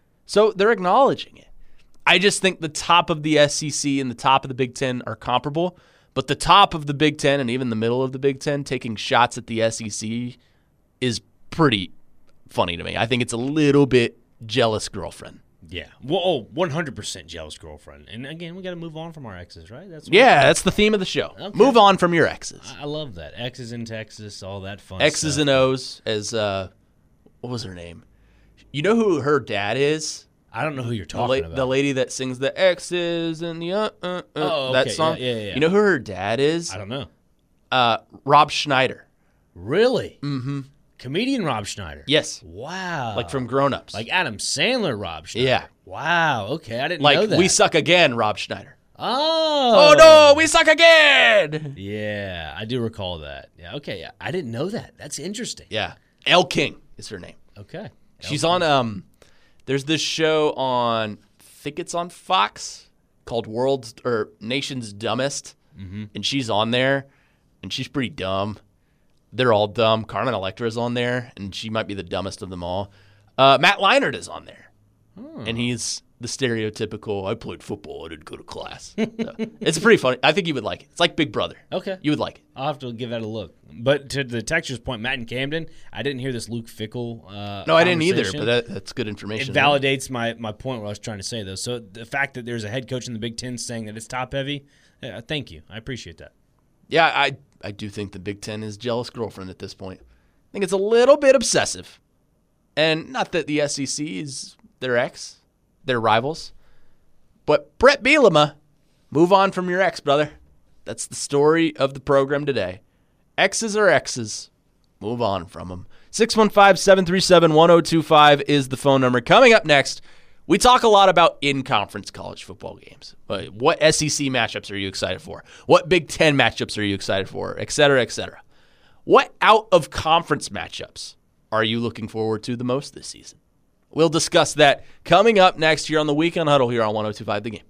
So they're acknowledging it. I just think the top of the S E C and the top of the Big Ten are comparable, but the top of the Big Ten and even the middle of the Big Ten taking shots at the S E C is pretty funny to me. I think it's a little bit jealous girlfriend. Yeah. Well, oh, one hundred percent jealous girlfriend. And again, we got to move on from our exes, right? That's what Yeah, that's the theme of the show. Okay. Move on from your exes. I love that. X's in Texas, all that fun X's stuff. and O's as, uh, what was her name? You know who her dad is? I don't know who you're The, talking la- about. the lady that sings the X's and the uh, uh, uh, Oh, that okay. song. Yeah, yeah, yeah. You know who her dad is? I don't know. Uh, Rob Schneider. Really? Mm-hmm. Comedian Rob Schneider. Yes, Wow. like from Grown Ups. Like Adam Sandler Rob Schneider. Yeah. Wow. Okay, I didn't know Like that. We Suck Again, Rob Schneider. Oh. Oh no, we suck again. Yeah, I do recall that. Yeah. Okay. Yeah, I didn't know that. That's interesting. Yeah, Elle King is her name. Okay. She's on um. There's this show on, I think it's on Fox, called World's or Nation's Dumbest, Mm-hmm. and she's on there, and she's pretty dumb. They're all dumb. Carmen Electra's on there, and she might be the dumbest of them all. Uh, Matt Leinart is on there, Hmm. and he's the stereotypical, I played football, I didn't go to class. So, it's pretty funny. I think you would like it. It's like Big Brother. Okay. You would like it. I'll have to give that a look. But to the texture's point, Matt and Camden, I didn't hear this Luke Fickell. Uh, No, I didn't either, conversation. but that, that's good It information. validates my, my point what I was trying to say, though. So the fact that there's a head coach in the Big Ten saying that it's top heavy, uh, thank you. I appreciate that. Yeah, I I do think the Big Ten is jealous girlfriend at this point. I think it's a little bit obsessive. And not that the S E C is their ex, their rivals. But Brett Bielema, move on from your ex, brother. That's the story of the program today. Exes are exes. Move on from them. six one five, seven three seven, one oh two five is the phone number. Coming up next, we talk a lot about in-conference college football games. Uh, What S E C matchups are you excited for? What Big Ten matchups are you excited for? Et cetera, et cetera. What out-of-conference matchups are you looking forward to the most this season? We'll discuss that coming up next here on the Weekend Huddle here on one oh two five The Game.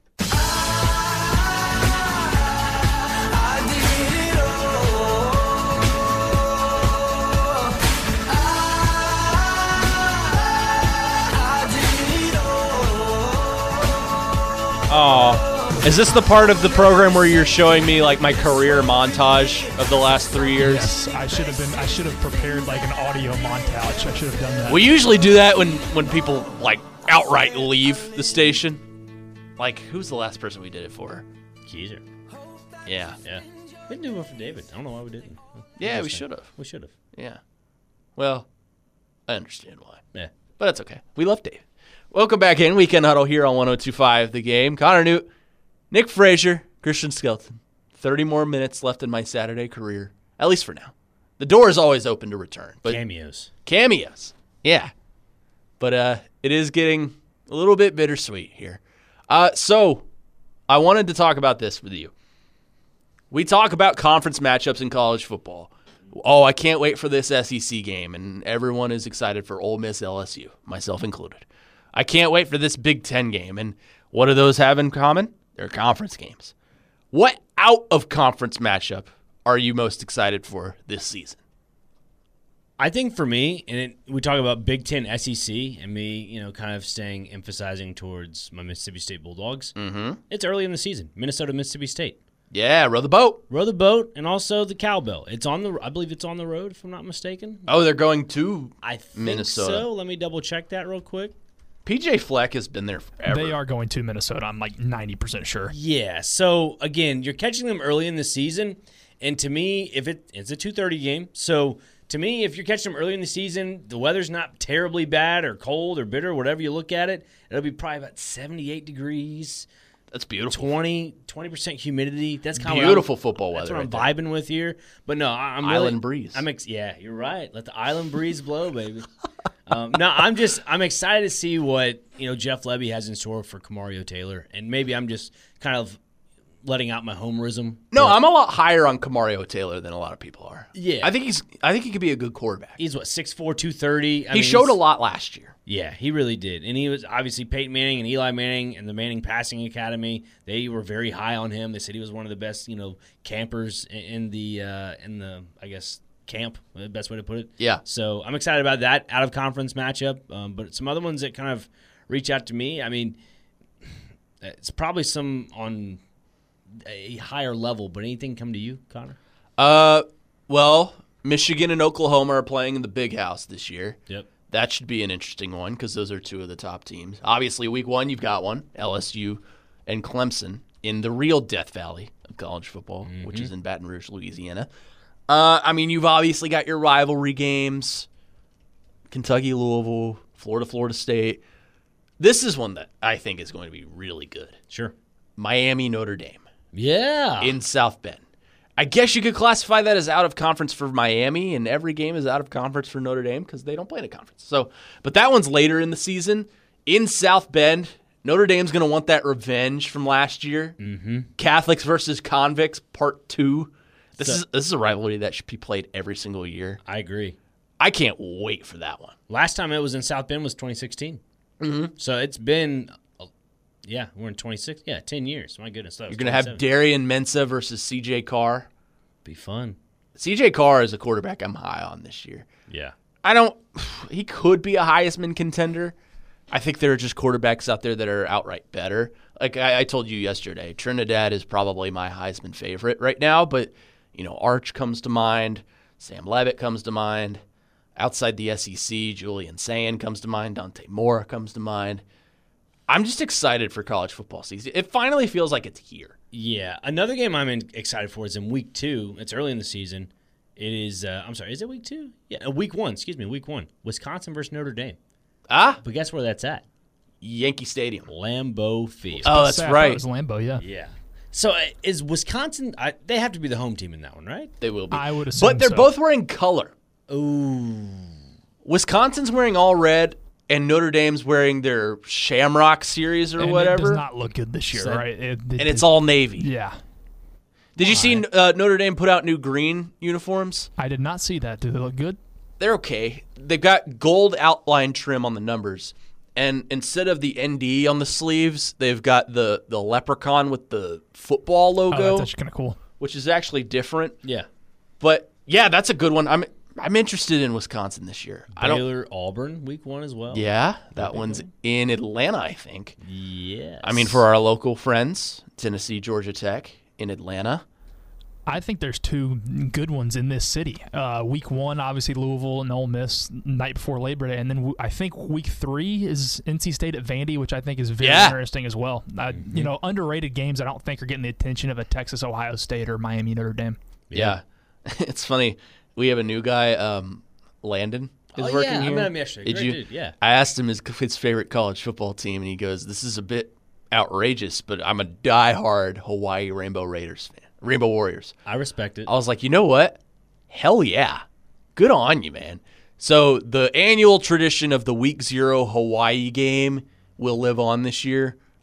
Oh, is this the part of the program where you're showing me like my career montage of the last three years? Yes, I should have been. I should have prepared like an audio montage. I should have done that. We usually do that when, when people like outright leave the station. Like, who's the last person we did it for? Keezer. Yeah. Yeah. We didn't do it for David. I don't know why we didn't. Yeah, we Interesting. should have. We should have. Yeah. Well, I understand why. Yeah. But that's okay. We love Dave. Welcome back in. Weekend Huddle here on one oh two five The Game. Connor Newt, Nick Frazier, Christian Skelton. thirty more minutes left in my Saturday career, at least for now. The door is always open to return. But Cameos. Cameos. Yeah. But uh, it is getting a little bit bittersweet here. Uh, so I wanted to talk about this with you. We talk about conference matchups in college football. Oh, I can't wait for this S E C game, and everyone is excited for Ole Miss L S U, myself included. I can't wait for this Big Ten game, and What do those have in common? They're conference games. What out-of-conference matchup are you most excited for this season? I think for me, and it, we talk about Big Ten S E C and me, you know, kind of staying, emphasizing towards my Mississippi State Bulldogs. Mm-hmm. It's early in the season. Minnesota, Mississippi State. Yeah, row the boat. Row the boat, and also the cowbell. It's on the, I believe it's on the road, if I'm not mistaken. Oh, they're going to I think Minnesota. so. Let me double check that real quick. P J Fleck has been there forever. They are going to Minnesota. I'm like ninety percent sure. Yeah. So again, you're catching them early in the season, and to me, if it it's a two thirty game, so to me, if you're catching them early in the season, the weather's not terribly bad or cold or bitter, whatever you look at it, it'll be probably about seventy-eight degrees. That's beautiful. twenty percent humidity. That's kind Beautiful of football That's weather what right I'm vibing with here. But no, I- I'm really, Island breeze. I'm ex- yeah, you're right. Let the island breeze blow, baby. um, no, I'm just I'm excited to see what you know Jeff Lebby has in store for Kamario Taylor, and maybe I'm just kind of letting out my homerism. No, but I'm a lot higher on Kamario Taylor than a lot of people are. Yeah. I think he's. I think he could be a good quarterback. He's what six four, two thirty. I he mean, showed a he's- lot last year. Yeah, he really did. And he was obviously Peyton Manning and Eli Manning and the Manning Passing Academy. They were very high on him. They said he was one of the best, you know, campers in- in the uh, in the I guess camp, the best way to put it. Yeah. So I'm excited about that out of conference matchup. Um, but some other ones that kind of reach out to me. I mean, it's probably some on a higher level. But anything come to you, Connor? Uh, well, Michigan and Oklahoma are playing in the Big House this year. Yep. That should be an interesting one because those are two of the top teams. Obviously, week one, you've got one, L S U and Clemson in the real Death Valley of college football, Mm-hmm. which is in Baton Rouge, Louisiana. Uh, I mean, you've obviously got your rivalry games, Kentucky, Louisville, Florida, Florida State. This is one that I think is going to be really good. Sure. Miami, Notre Dame Yeah. in South Bend. I guess you could classify that as out of conference for Miami, and every game is out of conference for Notre Dame because they don't play in a conference. So, but that one's later in the season in South Bend. Notre Dame's going to want that revenge from last year. Mm-hmm. Catholics versus convicts, part two. This So- is this is a rivalry that should be played every single year. I agree. I can't wait for that one. Last time it was in South Bend was twenty sixteen. Mm-hmm. So it's been, uh, yeah, we're in twenty-six. Yeah, ten years. My goodness. You're going to have Darian Mensah versus C J Carr. Be fun. C J Carr is a quarterback I'm high on this year. Yeah. I don't – he could be a Heisman contender. I think there are just quarterbacks out there that are outright better. Like I, I told you yesterday, Trinidad is probably my Heisman favorite right now, but, you know, Arch comes to mind. Sam Levitt comes to mind. Outside the S E C, Julian Sayin comes to mind. Dante Moore comes to mind. I'm just excited for college football season. It finally feels like it's here. Yeah. Another game I'm in, excited for is in week two. It's early in the season. It is, uh, I'm sorry, is it week two? Yeah, uh, week one. Excuse me, week one. Wisconsin versus Notre Dame. Ah, But guess where that's at? Yankee Stadium. Lambeau Field. Oh, that's Say, I thought right. It was Lambeau, yeah. Yeah. So uh, is Wisconsin, I, they have to be the home team in that one, right? They will be. I would assume But they're so. both wearing color. Ooh. Wisconsin's wearing all red, and Notre Dame's wearing their Shamrock series or And it whatever. does not look good this year, So- right? It, it- and it's all navy. Yeah. Did you see uh, Notre Dame put out new green uniforms? I did not see that. Do they look good? They're okay. They've got gold outline trim on the numbers. And instead of the N D on the sleeves, they've got the, the leprechaun with the football Oh, logo, that's actually kind of cool. which is actually different. Yeah. But, yeah, that's a good one. I'm I'm interested in Wisconsin this year. I don't. Baylor, Auburn, week one as well. Yeah, that one's in Atlanta, I think. Yes. I mean, for our local friends, Tennessee, Georgia Tech in Atlanta. I think there's two good ones in this city. Uh, week one, obviously Louisville and Ole Miss, night before Labor Day, and then w- I think week three is N C State at Vandy, which I think is very Yeah. interesting as well. Uh, You know, underrated games I don't think are getting the attention of a Texas, Ohio State, or Miami, Notre Dame. Yeah. It's funny. We have a new guy, um, Landon, is Oh, working yeah, I here. met him yesterday. Did Great you? dude, yeah. I asked him his, his favorite college football team, and he goes, "This is a bit outrageous, but I'm a diehard Hawaii Rainbow Raiders fan, Rainbow Warriors." I respect it. I was like, you know what? Hell yeah. Good on you, man. So the annual tradition of the week zero Hawaii game will live on this year.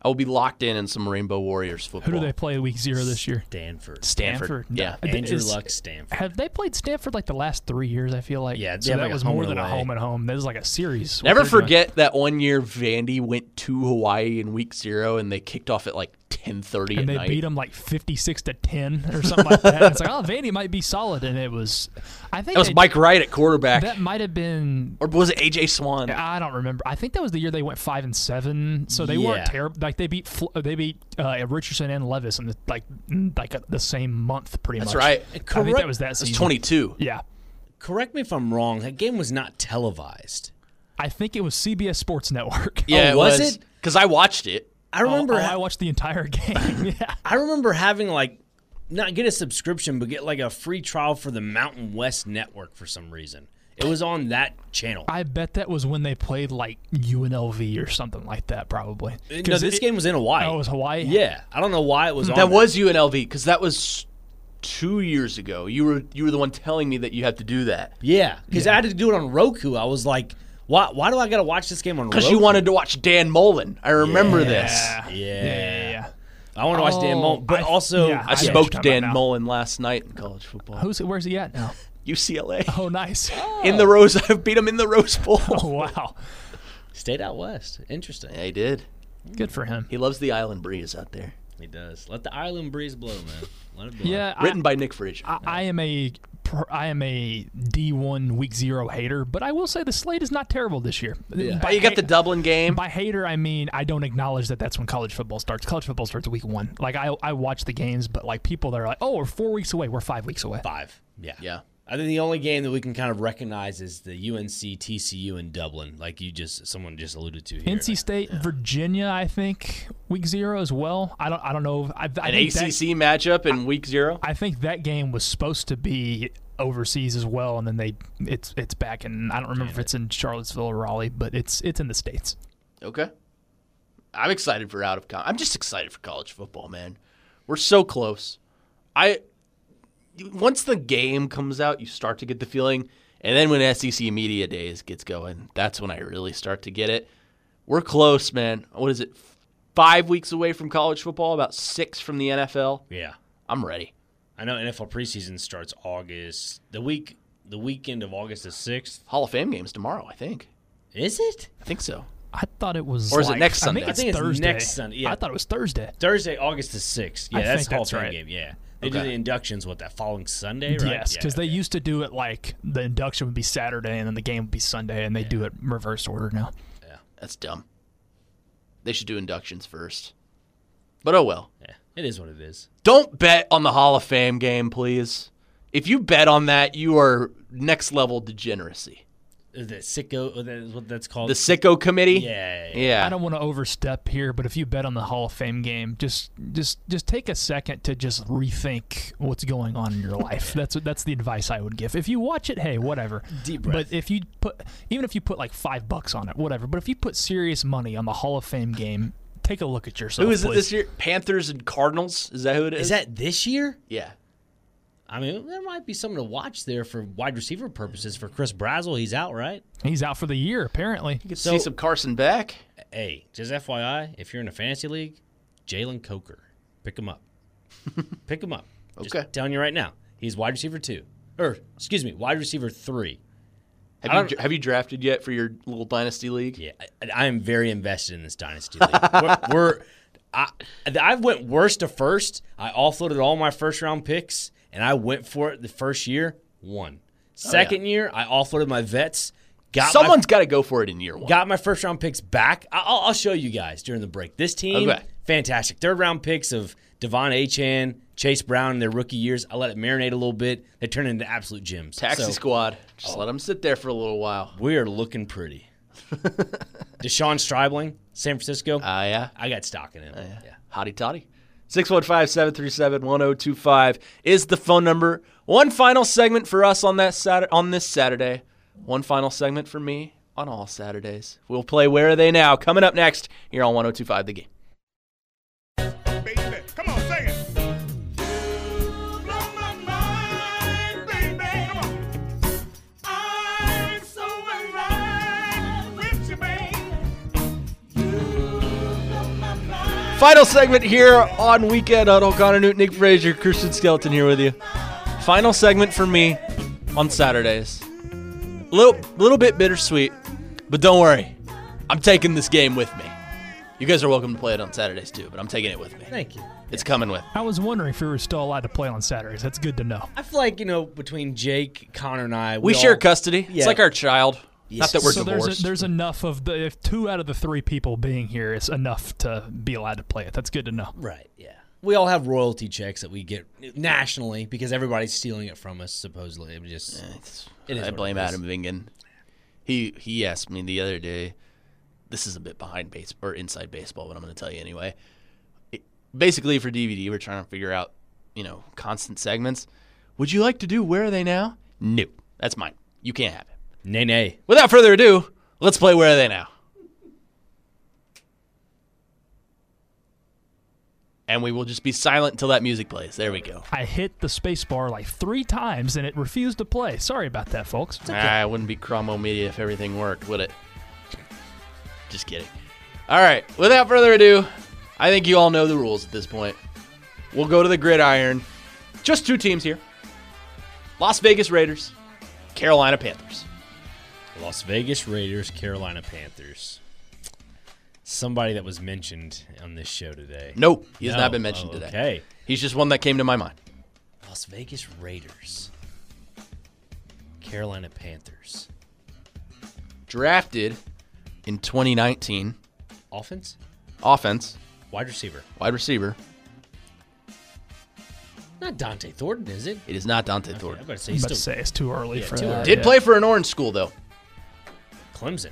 I will be locked in in some Rainbow Warriors football. Who do they play week zero this year? Stanford. Stanford. Yeah. Andrew Is- Luck, Stanford. Have they played Stanford like the last three years? I feel like. Yeah, they so have that like a was home more and than a away. home and home. That was like a series. what Never they're doing. forget that one year Vandy went to Hawaii in week zero and they kicked off at like ten thirty at And they night. beat them like fifty-six to ten or something like that. And it's like, oh, Vandy might be solid, and it was. I think That was they- Mike Wright at quarterback. That might have been. or was it A J Swan? I don't remember. I think that was the year they went five and seven, so they weren't Yeah. terrible. Like they beat Fl- they beat uh, Richardson and Levis in the, like like uh, the same month, pretty That's much. right. I think Correct- that was that It was season. twenty-two. Yeah, Correct me if I'm wrong. That game was not televised. I think it was C B S Sports Network. Yeah, Oh, it was was. it? Because I watched it. I remember. Oh, oh, ha- I watched the entire game. yeah. I remember having like not get a subscription, but get like a free trial for the Mountain West Network for some reason. It was on that channel. I bet that was when they played like U N L V or something like that, probably. no, 'Cause this it- game was in Hawaii. Oh, it was Hawaii. Yeah, I don't know why it was on. That there. was U N L V because that was two years ago. You were you were the one telling me that you had to do that Yeah, because I had to do it on Roku. I was like, why? Why do I got to watch this game on Roku? because you wanted to watch Dan Mullen. I remember this. Yeah. Yeah. Yeah, yeah, yeah. I want to watch Dan Oh, Mullen, but I- also yeah. I I spoke to know what you're talking Dan about now. Mullen last night in college football. Who's where's he at now? U C L A. Oh, nice. In the Rose, I beat him in the Rose Bowl. Oh, wow. stayed out west. Interesting. Yeah, he did. Good for him. He loves the island breeze out there. He does. Let the island breeze blow, man. Let it blow. Yeah, Written I, by Nick Frazier. I, I am a pr- I am a D one week zero hater, but I will say the slate is not terrible this year. Yeah. By you got the ha- Dublin game. By hater, I mean I don't acknowledge that that's when college football starts. College football starts week one. Like I I watch the games, but like people that are like, oh, we're four weeks away. We're five weeks away. Five. Yeah. Yeah. I think the only game that we can kind of recognize is the U N C T C U in Dublin, like you just someone just alluded to here. N C State, Virginia, I think week zero as well. I don't I don't know. I, I An think A C C matchup in week zero. I think that game was supposed to be overseas as well, and then they it's it's back in. I don't remember if it's in Charlottesville or Raleigh, but it's it's in the States. Okay. I'm excited for out of con. I'm just excited for college football, man. We're so close. I once the game comes out, you start to get the feeling, and then when S E C Media Days gets going, that's when I really start to get it. We're close, man. What is it? Five weeks away from college football, about six from the N F L. Yeah. I'm ready. I know N F L preseason starts August. The week the weekend of August the sixth. Hall of Fame games tomorrow, I think. Is it? I think so. I thought it was. Or is it like- next I Sunday? think I it's think it's Thursday. next Sunday, yeah. I thought it was Thursday. Thursday, August the sixth. Yeah, I that's think Hall that's of Fame right. game. Yeah. They do Okay. the inductions, what, that following Sunday, right? Yes, Yeah, because they okay. used to do it like the induction would be Saturday and then the game would be Sunday, and they do it reverse order now. That's dumb. They should do inductions first. But oh well. Yeah, it is what it is. Don't bet on the Hall of Fame game, please. If you bet on that, you are next level degeneracy. Is that sicko? That is what that's called? The Sicko Committee? Yeah. yeah. Yeah. I don't want to overstep here, but if you bet on the Hall of Fame game, just just just take a second to just rethink what's going on in your life. That's that's the advice I would give. If you watch it, hey, whatever. Deep breath. But if you put even if you put like five bucks on it, whatever. But if you put serious money on the Hall of Fame game, take a look at yourself. Who is it please. this year? Panthers and Cardinals? Is that who it is? Is that this year? Yeah. I mean, there might be something to watch there for wide receiver purposes for Chris Brazel. He's out, right? He's out for the year, apparently. You could So- see some Carson Beck. Hey, just F Y I, if you're in a fantasy league, Jalen Coker, pick him up. Pick him up. Just Okay. telling you right now, he's wide receiver two, or excuse me, wide receiver three. I Have you, don't- dra- have you drafted yet for your little dynasty league? Yeah, I, I am very invested in this dynasty league. we're, we're I, I went worst to first. I offloaded all my first round picks, and I went for it the first year. Won. Second year, I offloaded my vets. Got Someone's my, got to go for it in year one. got my first round picks back. I- I'll, I'll show you guys during the break. This team, Okay. fantastic. Third round picks of Devon Achane, Chase Brown in their rookie years. I let it marinate a little bit. They turned into absolute gems. Taxi So, squad. Just let them sit there for a little while. we are looking pretty. Deshaun Stribling, San Francisco. Ah, yeah. I got stock in him. Yeah. Hotty toddy. six one five, seven three seven, one zero two five is the phone number. One final segment for us on that Saturday, on this Saturday. One final segment for me on all Saturdays. We'll play Where Are They Now? Coming up next here on one oh two five The Game. Baby, come on, sing it. You blow my mind, baby. Come on. I'm so in love with you, baby. You blow my mind. Final segment here on Weekend Huddle. Connor Newton, Nick Frazier, Christian Skeleton here with you. Final segment for me on Saturdays. A little, little bit bittersweet, but don't worry. I'm taking this game with me. You guys are welcome to play it on Saturdays too, but I'm taking it with me. Thank you. It's coming with. I was wondering if we were still allowed to play on Saturdays. That's good to know. I feel like, you know, between Jake, Connor, and I, We all- share custody. Yeah. It's like our child. Not that we're so divorced. there's, a, there's enough of the if two out of the three people being here is enough to be allowed to play it. That's good to know. Right, yeah. We all have royalty checks that we get nationally because everybody's stealing it from us, supposedly. It just, It's- it is I what blame it is. Adam Vingen. He he asked me the other day. This is a bit behind base or inside baseball, but I'm going to tell you anyway. It, basically, for D V D, we're trying to figure out, you know, constant segments. Would you like to do Where Are They Now? No, that's mine. You can't have it. nay, nay. Without further ado, let's play Where Are They Now? And we will just be silent until that music plays. There we go. I hit the space bar like three times and it refused to play. Sorry about that, folks. Ah, it wouldn't be Chromo Media if everything worked, would it? Just kidding. All right, without further ado, I think you all know the rules at this point. We'll go to the gridiron. Just two teams here. Las Vegas Raiders, Carolina Panthers. Las Vegas Raiders, Carolina Panthers. Somebody that was mentioned on this show today. Nope, he has No. not been mentioned Oh, today. Okay. He's just one that came to my mind. Las Vegas Raiders, Carolina Panthers. Drafted in twenty nineteen. Offense? Offense, Wide receiver. wide receiver. Not Dante Thornton, is it? It is not Dante Okay, I Thornton. better say I'm he's about to still say it's too early Yeah, for too that. early. Did yeah. play for an orange school, though. Clemson.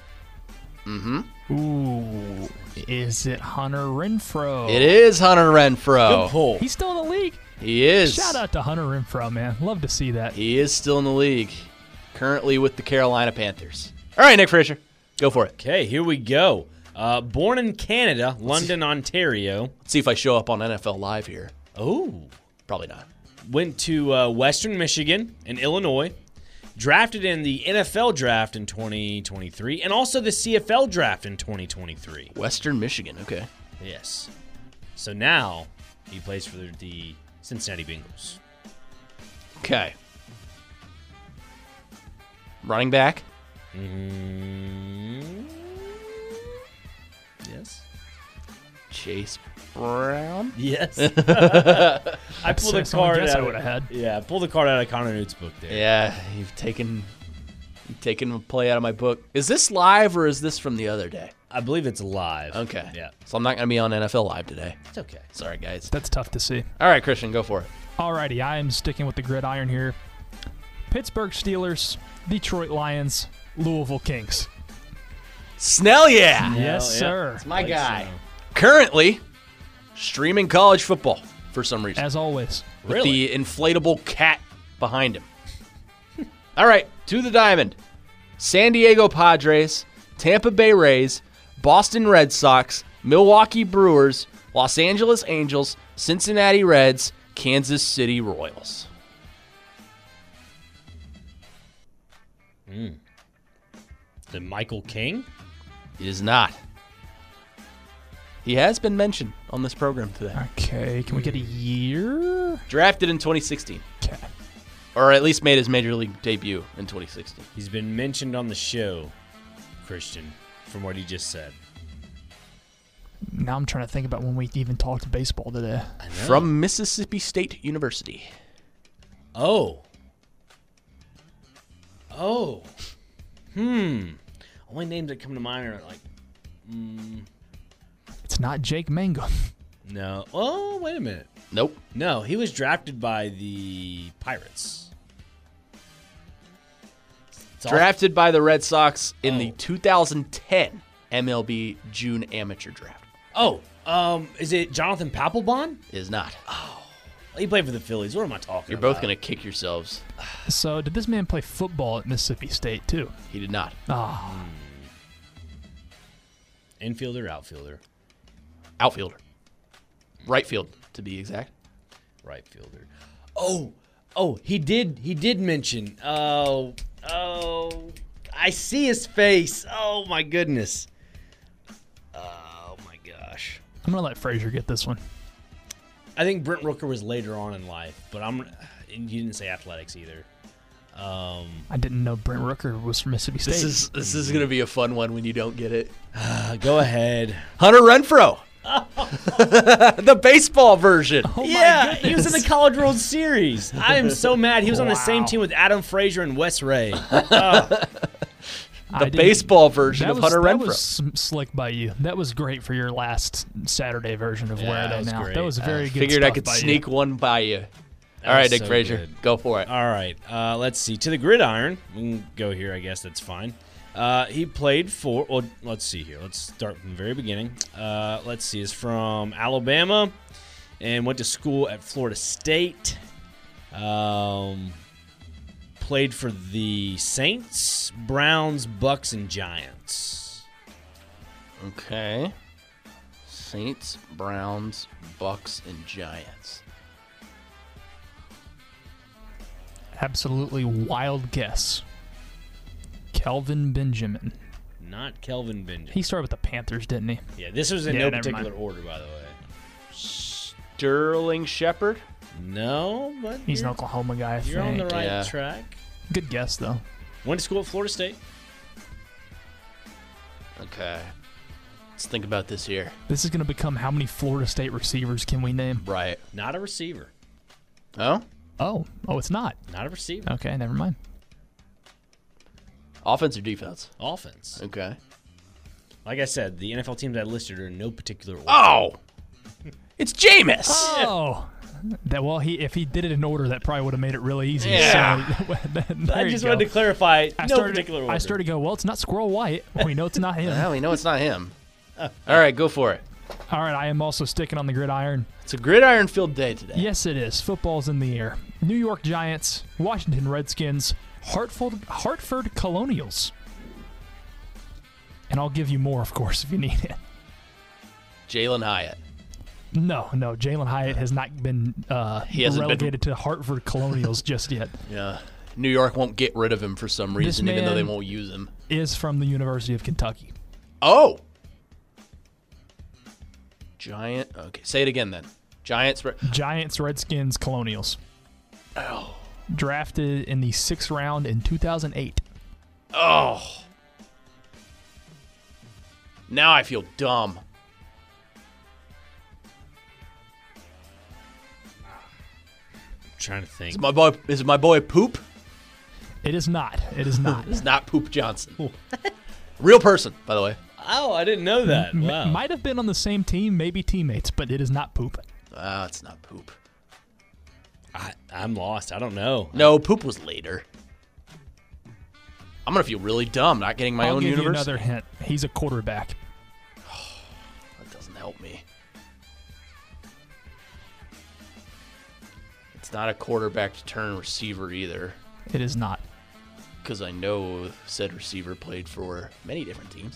Ooh, is it Hunter Renfro? It is Hunter Good Renfro. pull. He's still in the league. He is. Shout out to Hunter Renfro, man. Love to see that. He is still in the league, currently with the Carolina Panthers. All right, Nick Frazier, go for it. Okay, here we go. Uh, born in Canada, London, Ontario. Let's see if I show up on N F L Live here. Oh. Probably not. Went to uh, Western Michigan and Illinois. Drafted in the N F L draft in twenty twenty-three and also the C F L draft in twenty twenty-three. Western Michigan, okay. Yes. So now he plays for the Cincinnati Bengals. Okay. Running back. Mm, yes. Chase Brown. Yes. I pulled Say a someone card guess out I of, would have had. Yeah, I pulled a card out of Connor Newt's book there. Yeah, you've taken you've taken a play out of my book. Is this live or is this from the other day? I believe it's live. Okay. Yeah. So I'm not going to be on N F L Live today. It's okay. Sorry, guys. That's tough to see. All right, Christian, go for it. Alrighty, I am sticking with the gridiron here. Pittsburgh Steelers, Detroit Lions, Louisville Kings. Snell, yeah. Yes, yeah. sir. It's my Like guy. so. Currently streaming college football for some reason. As always. with Really? the inflatable cat behind him. All right, to the diamond. San Diego Padres, Tampa Bay Rays, Boston Red Sox, Milwaukee Brewers, Los Angeles Angels, Cincinnati Reds, Kansas City Royals. The Michael King? It is not. He has been mentioned on this program today. Okay, can we get a year? Drafted in twenty sixteen, Okay. or at least made his major league debut in twenty sixteen. He's been mentioned on the show, Christian, from what he just said. Now I'm trying to think about when we even talked baseball today. I know. From Mississippi State University. Oh. Oh. Hmm. Only names that come to mind are like, mm, It's not Jake Mangum. no. Oh, wait a minute. Nope. No, he was drafted by the Pirates. It's all- Drafted by the Red Sox in the Oh. two thousand ten M L B June Amateur Draft. Oh, um, is it Jonathan Papelbon? Is not. He played for the Phillies. What am I talking You're about? both going to kick yourselves. So did this man play football at Mississippi State too? He did not. Ah, Infielder, outfielder, Outfielder. Right field, to be exact. right fielder. Oh, oh, he did. He did mention. Oh, oh, I see his face. Oh my goodness. Oh my gosh. I'm going to let Frazier get this one. I think Brent Rooker was later on in life, but I'm. And you didn't say athletics either. Um, I didn't know Brent Rooker was from Mississippi State. This is this is gonna be a fun one when you don't get it. uh, go ahead. Hunter Renfrow, the baseball version. Oh my yeah, he was in goodness. the College World Series. I am so mad. He was on the same Wow. team with Adam Frazier and Wes Ray. Oh, I The didn't- baseball version that of was, Hunter that Renfrow. was sm- slick by you. That was great for your last Saturday version of Yeah, Where Are that They was Now. great. That was very good Figured I stuff could by you. sneak one by you. That All right, was Nick so Frazier, good. go for it. all right. Uh, let's see. To the gridiron. We can go here. I guess that's fine. Uh, he played for. Well, let's see here. Let's start from the very beginning. Uh, let's see. Is from Alabama, and went to school at Florida State. Um, played for the Saints, Browns, Bucks, and Giants. Okay. Saints, Browns, Bucks, and Giants. Absolutely wild guess. Kelvin Benjamin. Not Kelvin Benjamin. He started with the Panthers, didn't he? Yeah, this was in Yeah, no never particular mind. order, by the way. Sterling Shepard. No, but He's an you're, Oklahoma guy, I you're on the think. right Yeah. track. Good guess, though. Went to school at Florida State. Okay. Let's think about this here. This is going to become how many Florida State receivers can we name? Right. Not a receiver. Oh? Oh, oh, it's not. Not a receiver. Okay, never mind. Offense or defense? Offense. Okay. Like I said, the N F L teams I listed are in no particular order. Oh! It's Jameis! Oh, that well, he if he did it in order, that probably would have made it really easy. Yeah. So, there I you just go. wanted to clarify. I no started, particular order. I started to go, well, it's not Squirrel White. We know it's not him. Well, we know it's not him. All right, go for it. All right, I am also sticking on the gridiron. It's a gridiron-filled day today. Yes, it is. Football's in the air. New York Giants, Washington Redskins, Hartford, Hartford Colonials. And I'll give you more, of course, if you need it. Jalen Hyatt. No, no, Jalen Hyatt has not been uh, He hasn't been- relegated to Hartford Colonials just yet. Yeah. New York won't get rid of him for some reason, even though they man- won't use him. Is from the University of Kentucky. Oh! Giant. Okay, say it again then. Giants. Re- Giants, Redskins, Colonials. oh. Drafted in the sixth round in two thousand eight. Oh. Now I feel dumb. I'm trying to think. Is my boy? Is it my boy Poop? It is not. It is not. It's not Poop Johnson. Real person, by the way. Oh, I didn't know that. M- Wow. Might have been on the same team, maybe teammates, but it is not Poop. Ah, it's not Poop. I, I'm lost. I don't know. No, Poop was later. I'm gonna feel really dumb not getting my I'll own give university. you another hint. He's a quarterback. That doesn't help me. It's not a quarterback to turn receiver either, It is not. because I know said receiver played for many different teams.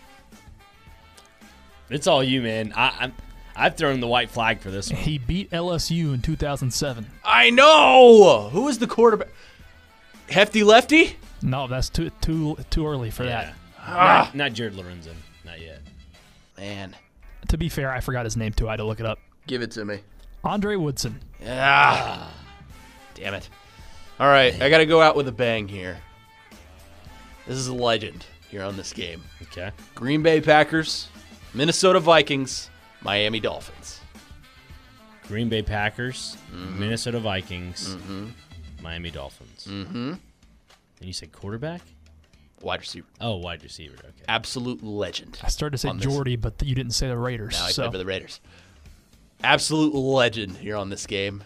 It's all you, man. I, I'm, I've thrown the white flag for this one. He beat L S U in two thousand seven. I know. Who is the quarterback? Hefty Lefty? No, that's too too too early for Yeah. Ah. Not, not Jared Lorenzen. Not yet. Man, that. To be fair, I forgot his name too. I had to look it up. give it to me. Andre Woodson. Ah, damn it. All right, I got to go out with a bang here. This is a legend here on this game. Okay. Green Bay Packers, Minnesota Vikings, Miami Dolphins. Green Bay Packers, Minnesota Vikings, Miami Dolphins. Mm-hmm. And you said quarterback? Wide receiver. Oh, wide receiver. Okay. Absolute legend. I started to say On this. Jordy, but you didn't say the Raiders. Now I so played for the Raiders. Absolute legend here on this game.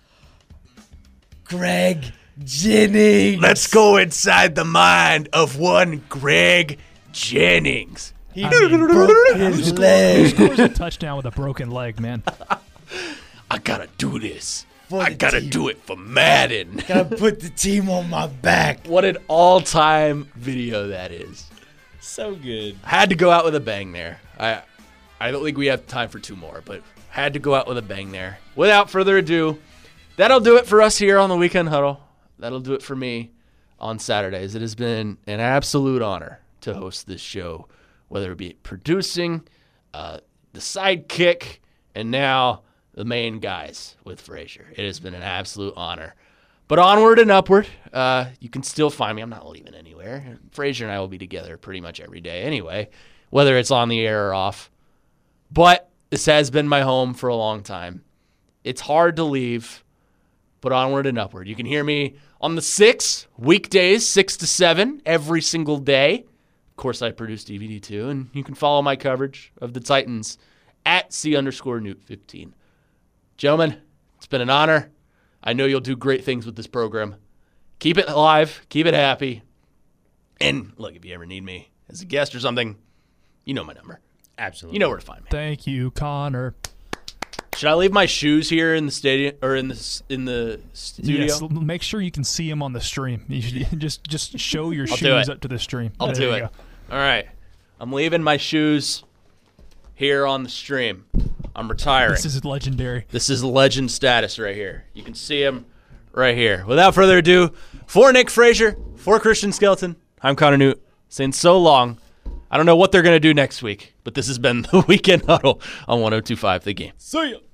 Greg Jennings. Let's go inside the mind of one Greg Jennings. He I mean, broke his leg. scores a touchdown with a broken leg, man. I gotta do this. For I the gotta team. do it for Madden. Gotta put the team on my back. What an all-time video that is. So good. Had to go out with a bang there. I I don't think we have time for two more, but had to go out with a bang there. Without further ado, that'll do it for us here on the Weekend Huddle. That'll do it for me on Saturdays. It has been an absolute honor to host this show, whether it be producing, uh, the sidekick, and now the main guys with Frazier. It has been an absolute honor. But onward and upward, uh, you can still find me. I'm not leaving anywhere. Frazier and I will be together pretty much every day anyway, whether it's on the air or off. But this has been my home for a long time. It's hard to leave, but onward and upward. You can hear me on the six, weekdays, six to seven, every single day. Of course, I produce D V D too, and you can follow my coverage of the Titans at C underscore Newt fifteen. Gentlemen, it's been an honor. I know you'll do great things with this program. Keep it alive. Keep it happy. And look, if you ever need me as a guest or something, you know my number. Absolutely. You know where to find me. Thank you, Connor. Should I leave my shoes here in the stadium or in the in the studio? Yes, make sure you can see them on the stream. You should just just show your I'll do shoes it. up to the stream. I'll There do you it. go. All right. I'm leaving my shoes here on the stream. I'm retiring. This is legendary. This is legend status right here. You can see him right here. Without further ado, for Nick Frazier, for Christian Skelton, I'm Connor Newt, saying so long. I don't know what they're going to do next week, but this has been the Weekend Huddle on one oh two point five The Game. See ya.